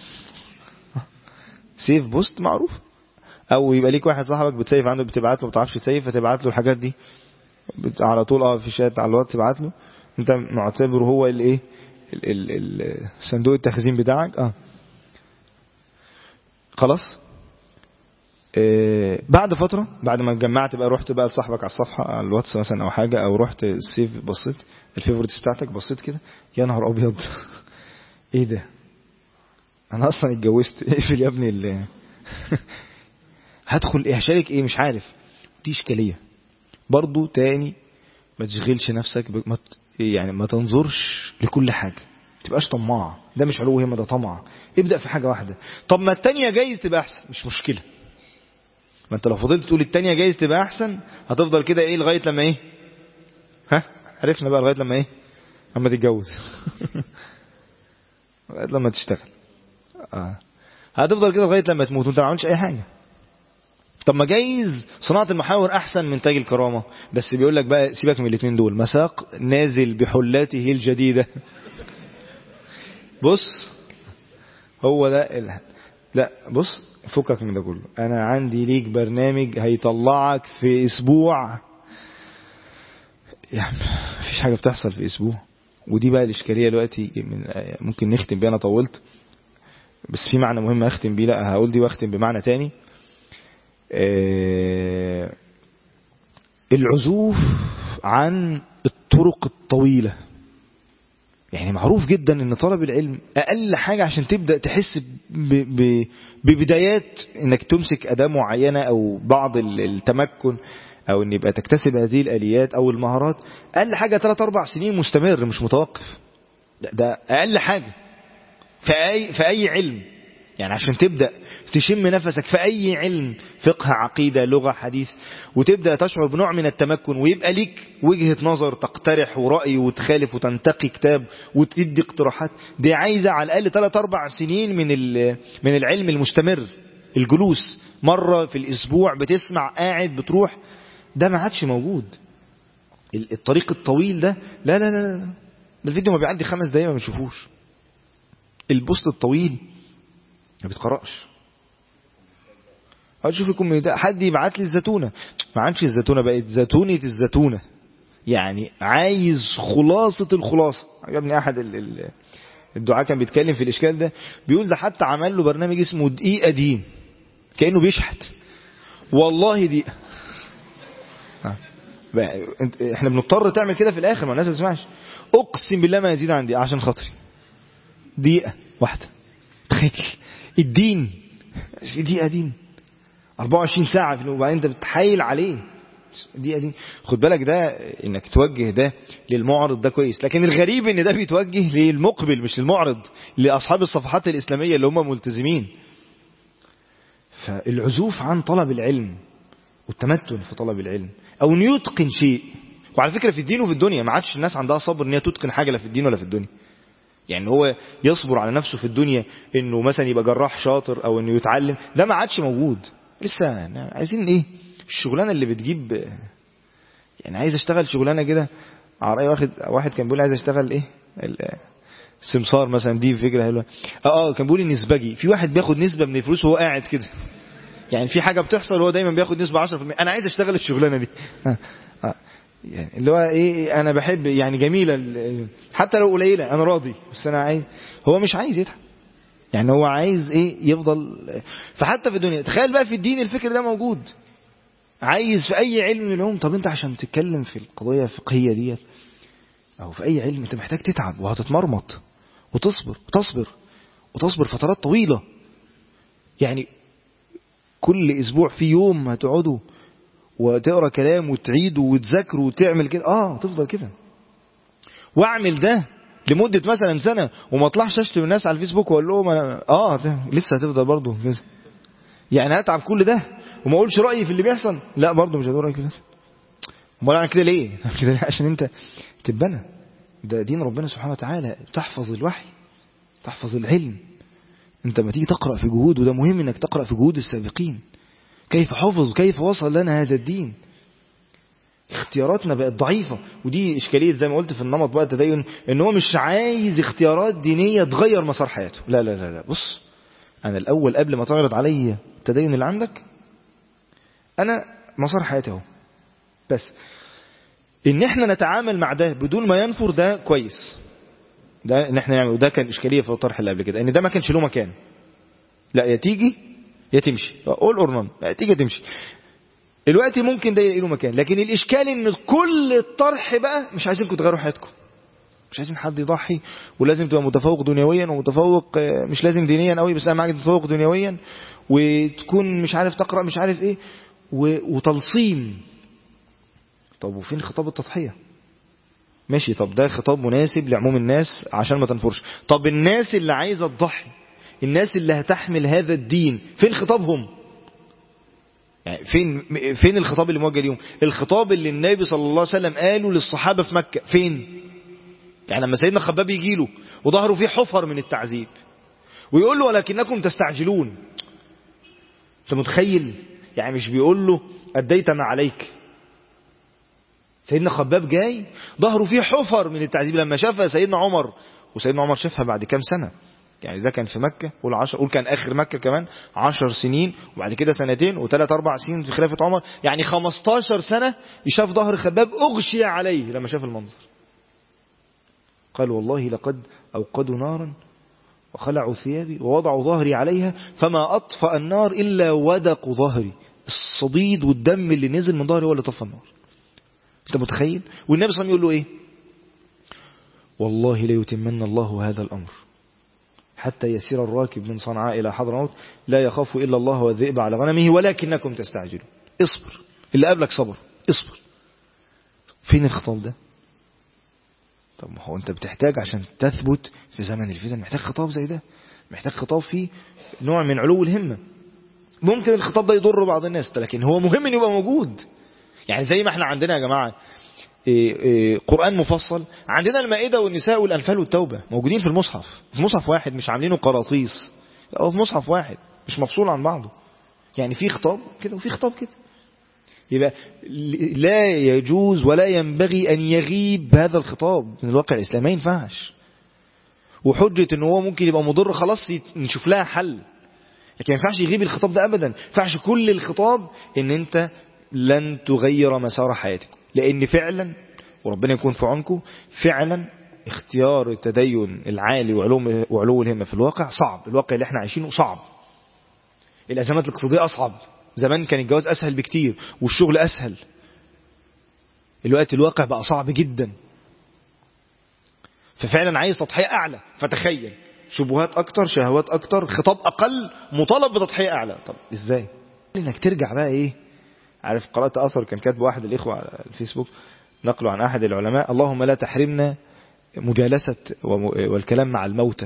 سيف بوست معروف، او يبقى ليك واحد صاحبك بتسيف عنده بتبعت له، ما بتعرفش تسيف فتبعت له الحاجات دي على طول في شات على الواتس تبعت له، انت معتبره هو الايه صندوق التخزين بتاعك. خلاص. بعد فترة بعد ما اتجمعت بقى رحت بقى لصاحبك على الصفحة على الواتس مثلا او حاجة، او رحت السيف بصيت الفيفوريتس بتاعتك بصيت كده، يا نهار ابيض ايه ده، انا اصلا اتجوزت، اقفل يا ابني اللي هدخل ايه هشارك ايه مش عارف. دي اشكالية برضو. تاني ما تشغلش نفسك يعني ما تنظرش لكل حاجة، ما تبقاش طماع، ده مش علو همة، ده طمع. ابدأ في حاجة واحدة. طب ما التانية جايز تبقى احسن، مش مشكلة. ما انت لو فضلت تقول التانية جايز تبقى احسن هتفضل كده ايه لغاية لما ايه عرفنا بقى لغاية لما ايه اما تتجوز لغاية لما تشتغل. هتفضل كده لغاية لما تموت وانت ما عملتش اي حاجة. طب ما جايز صناعة المحاور احسن من تاج الكرامة، بس بيقول لك بقى سيبك من الاثنين دول، مساق نازل بحلاته الجديدة. بص هو ده لا بص فكك من ده كله، انا عندي ليك برنامج هيطلعك في اسبوع. يعني مفيش حاجة بتحصل في اسبوع. ودي بقى الاشكالية دلوقتي ممكن نختم بيها، انا طولت بس في معنى مهم اختم بيه. لا هقول دي واختم بمعنى تاني. العزوف عن الطرق الطويلة. يعني معروف جدا ان طلب العلم اقل حاجة عشان تبدأ تحس ببدايات انك تمسك اداة معينة او بعض التمكن او ان يبقى تكتسب هذه الاليات او المهارات، اقل حاجة 3-4 سنين مستمر مش متوقف. ده اقل حاجة في اي علم. يعني عشان تبدأ تشم نفسك في أي علم، فقه، عقيدة، لغة، حديث، وتبدأ تشعر بنوع من التمكن ويبقى ليك وجهة نظر تقترح ورأي وتخالف وتنتقي كتاب وتدي اقتراحات، دي عايزة على الأقل 3-4 سنين من العلم المستمر. الجلوس مرة في الأسبوع بتسمع قاعد بتروح، ده ما عادش موجود. الطريق الطويل ده لا لا لا لا، ده الفيديو ما بيعدي 5 دقايق ما بنشوفوش. البوست الطويل ما بيتقرأش. هتشوف لكم حد يبعت لي الزتونة، ما عادش الزتونة، بقت زتونة الزتونة. يعني عايز خلاصة الخلاصة. عجبني احد الدعاء كان بيتكلم في الاشكال ده، بيقول ده حتى عمل له برنامج اسمه دقيقة دين، كأنه بيشحت. والله دقيقة. احنا بنضطر تعمل كده في الاخر، ما الناس ما تسمعش. اقسم بالله ما يزيد عن دقيقة عشان خاطري، دقيقة واحدة. تخيل الدين في دقيقة دين 24 ساعة وبعدين انت بتحايل عليه دقيقة دين. خد بالك ده انك توجه ده للمعرض ده كويس، لكن الغريب ان ده بيتوجه للمقبل مش للمعرض، لأصحاب الصفحات الإسلامية اللي هم ملتزمين. فالعزوف عن طلب العلم والتمتن في طلب العلم او ان يتقن شيء. وعلى فكرة في الدين وفي الدنيا ما عادش الناس عندها صبر ان هي تتقن حاجة لا في الدين ولا في الدنيا. يعني هو يصبر على نفسه في الدنيا انه مثلا يبقى جراح شاطر او انه يتعلم، ده ما عادش موجود. لسه عايزين ايه الشغلانه اللي بتجيب. يعني عايز اشتغل شغلانه كده على رأي واحد كان بيقول عايز اشتغل ايه السمسار مثلا، دي فكره حلوه. كان بيقول النسبجي، في واحد بياخد نسبه من الفلوس وهو قاعد كده. يعني في حاجه بتحصل وهو دايما بياخد نسبه 10%. انا عايز اشتغل الشغلانه دي. يعني اللي هو ايه، انا بحب يعني جميله حتى لو قليله انا راضي، بس انا عايز. هو مش عايز يتعب، يعني هو عايز ايه يفضل. فحتى في الدنيا تخيل بقى في الدين الفكر ده موجود. عايز في اي علم من العلوم، طب انت عشان تتكلم في القضيه الفقهيه ديت او في اي علم انت محتاج تتعب وهتتمرمط وتصبر فترات طويله. يعني كل اسبوع في يوم هتقعدوا وتقرا كلام وتعيد وتذاكر وتعمل كده، تفضل كده. واعمل ده لمدة مثلا سنة وما اطلعش اشتم الناس على الفيسبوك واقول لهم انا لسه هتفضل برضه كده. يعني هتعب كل ده وما اقولش رأيي في اللي بيحصل، لا برضه مش هقول رأيي في الناس. امال انا كده ليه؟ كده عشان انت تتبنى. ده دين ربنا سبحانه وتعالى، تحفظ الوحي، تحفظ العلم. انت ما تيجي تقرأ في جهود، وده مهم انك تقرأ في جهود السابقين، كيف حفظ كيف وصل لنا هذا الدين. اختياراتنا بقت ضعيفة، ودي إشكالية زي ما قلت في النمط بقى التدين، ان هو مش عايز اختيارات دينية تغير مسار حياته. لا لا لا لا، بص انا الاول قبل ما تعرض علي التدين اللي عندك، انا مسار حياتي اهو. بس ان احنا نتعامل مع ده بدون ما ينفر، ده كويس. ده ان احنا نعمل، وده كان إشكالية في الطرح اللي قبل كده، ان ده ما كانش له مكان. لا يا تيجي يا تمشي، قول أورنان تيجي يا تمشي. الوقت ممكن ده يلاقي له مكان، لكن الإشكال ان كل الطرح بقى مش عايزينكم تغيروا حياتكم، مش عايزين حد يضحي، ولازم تبقى متفوق دنيويا ومتفوق مش لازم دينيا قوي، بس اهم حاجه تتفوق دنيويا وتكون مش عارف تقرأ مش عارف ايه وتلصيم. طب وفين خطاب التضحية؟ ماشي، طب ده خطاب مناسب لعموم الناس عشان ما تنفرش. طب الناس اللي عايزة تضحي، الناس اللي هتحمل هذا الدين، فين خطابهم؟ يعني فين الخطاب اللي موجه ليهم؟ الخطاب اللي النبي صلى الله عليه وسلم قاله للصحابة في مكة فين؟ يعني لما سيدنا خباب يجي له وظهره فيه حفر من التعذيب ويقول له ولكنكم تستعجلون، انت متخيل؟ يعني مش بيقول له أديت ما عليك. سيدنا خباب جاي ظهره فيه حفر من التعذيب، لما شافها سيدنا عمر، وسيدنا عمر شافها بعد كام سنة، يعني ده كان في مكة، قول كان آخر مكة كمان 10 سنين، وبعد كده 2 و3 4 سنين في خلافة عمر، يعني 15 سنة يشاف ظهر خباب أغشي عليه لما شاف المنظر. قال والله لقد أوقدوا نارا وخلعوا ثيابي ووضعوا ظهري عليها فما أطفأ النار إلا ودق ظهري. الصديد والدم اللي نزل من ظهري هو اللي طفى النار. انت متخيل؟ والنبي صلى الله عليه وسلم يقول له ايه؟ والله ليتمن الله هذا الأمر حتى يسير الراكب من صنعاء إلى حضرموت لا يخاف إلا الله والذئب على غنمه ولكنكم تستعجلون. اصبر، اللي قبلك صبر، اصبر. فين الخطاب ده؟ طب ما هو انت بتحتاج عشان تثبت في زمن الفتن، محتاج خطاب زي ده، محتاج خطاب فيه نوع من علو الهمة. ممكن الخطاب ده يضر بعض الناس، لكن هو مهم ان يبقى موجود. يعني زي ما احنا عندنا يا جماعة قرآن مفصل، عندنا المائدة والنساء والأنفال والتوبة موجودين في المصحف، في مصحف واحد، مش عاملينه قراطيس، أو في مصحف واحد مش مفصول عن بعضه. يعني في خطاب كده وفي خطاب كده. يبقى لا يجوز ولا ينبغي أن يغيب هذا الخطاب من الواقع الإسلامي، ما ينفعش. وحجة أنه هو ممكن يبقى مضر خلاص نشوف لها حل، لكن ما ينفعش يغيب الخطاب ده أبدا. ما ينفعش كل الخطاب أن أنت لن تغير مسار حياتك، لأن فعلا وربنا يكون في عونكم فعلا اختيار التدين العالي وعلو الهمة في الواقع صعب. الواقع اللي احنا عايشينه صعب، الأزمات الاقتصادية أصعب. زمان كان الجواز أسهل بكتير والشغل أسهل، الوقت الواقع بقى صعب جدا، ففعلا عايز تضحية أعلى. فتخيل شبهات أكتر، شهوات أكتر، خطاب أقل، مطالب بتضحية أعلى. طب إزاي؟ إنك ترجع بقى إيه؟ عارف قرأت أثر كان كاتب واحد الإخوة على الفيسبوك نقله عن أحد العلماء: اللهم لا تحرمنا مجالسة والكلام مع الموتى.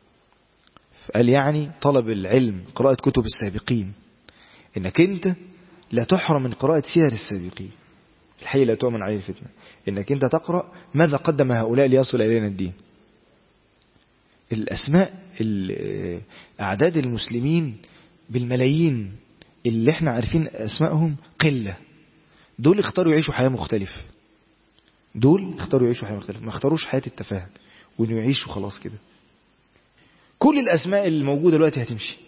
قال يعني طلب العلم، قراءة كتب السابقين، إنك أنت لا تحرم من قراءة سير السابقين. الحي لا تؤمن عليه الفتنة، إنك أنت تقرأ ماذا قدم هؤلاء ليصل إلينا الدين. الأسماء، أعداد المسلمين بالملايين اللي احنا عارفين أسمائهم قلة، دول اختاروا يعيشوا حياة مختلفة، دول اختاروا يعيشوا حياة مختلفة، ما اختاروش حياة التفاهة وإنه يعيشوا خلاص كده. كل الأسماء الموجودة دلوقتي هتمشي،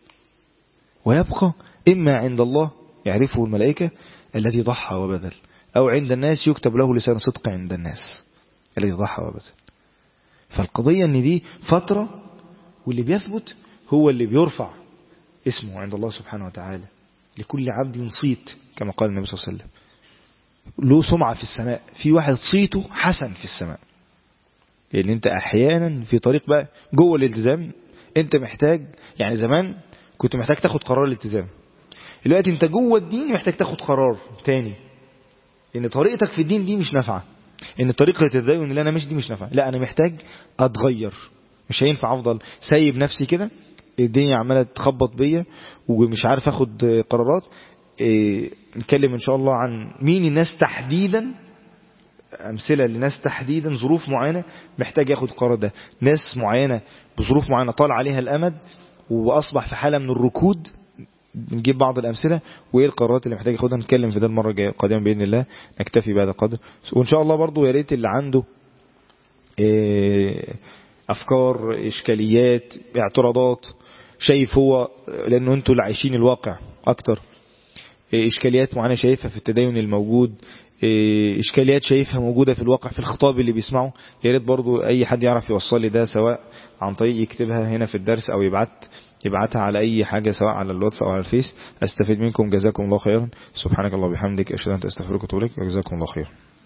ويبقى إما عند الله يعرفه الملائكة الذي ضحى وبذل، أو عند الناس يكتب له لسان صدق عند الناس الذي ضحى وبذل. فالقضية ان دي فترة، واللي بيثبت هو اللي بيرفع اسمه عند الله سبحانه وتعالى. لكل عبد صيت كما قال النبي صلى الله عليه وسلم، له سمعة في السماء، في واحد صيته حسن في السماء. لأن انت احيانا في طريق بقى جوه الالتزام انت محتاج، يعني زمان كنت محتاج تاخد قرار الالتزام، دلوقتي انت جوه الدين محتاج تاخد قرار تاني، ان طريقتك في الدين دي مش نافعه، ان طريقة التدين اللي انا مش دي مش نافعه، لا انا محتاج اتغير. مش هينفع افضل سايب نفسي كده، الدنيا عماله تخبط بيا ومش عارف اخد قرارات. نتكلم ان شاء الله عن مين الناس تحديدا، امثله لناس تحديدا ظروف معينه محتاج ياخد القرار ده، ناس معينه بظروف معينه طال عليها الامد واصبح في حاله من الركود. نجيب بعض الأمثلة وإيه القرارات اللي محتاج ياخدها، نتكلم في ده المرة الجاية قادما بإذن الله. نكتفي بهذا القدر، وإن شاء الله برضو يا ريت اللي عنده أفكار، إشكاليات، اعتراضات، شايف هو لأنه أنتوا اللي عايشين الواقع أكتر، إشكاليات معينة شايفها في التدين الموجود، إشكاليات شايفها موجودة في الواقع في الخطاب اللي بيسمعه، يا ريت برضو أي حد يعرف يوصل لي ده، سواء عن طريق يكتبها هنا في الدرس أو يبعتها على أي حاجة سواء على الواتس أو على الفيس. أستفيد منكم، جزاكم الله خيرا. سبحانك الله وبحمدك، أشهد أن لا إله إلا أنت، أستغفرك وأتوب إليك، وجزاكم الله خيرا.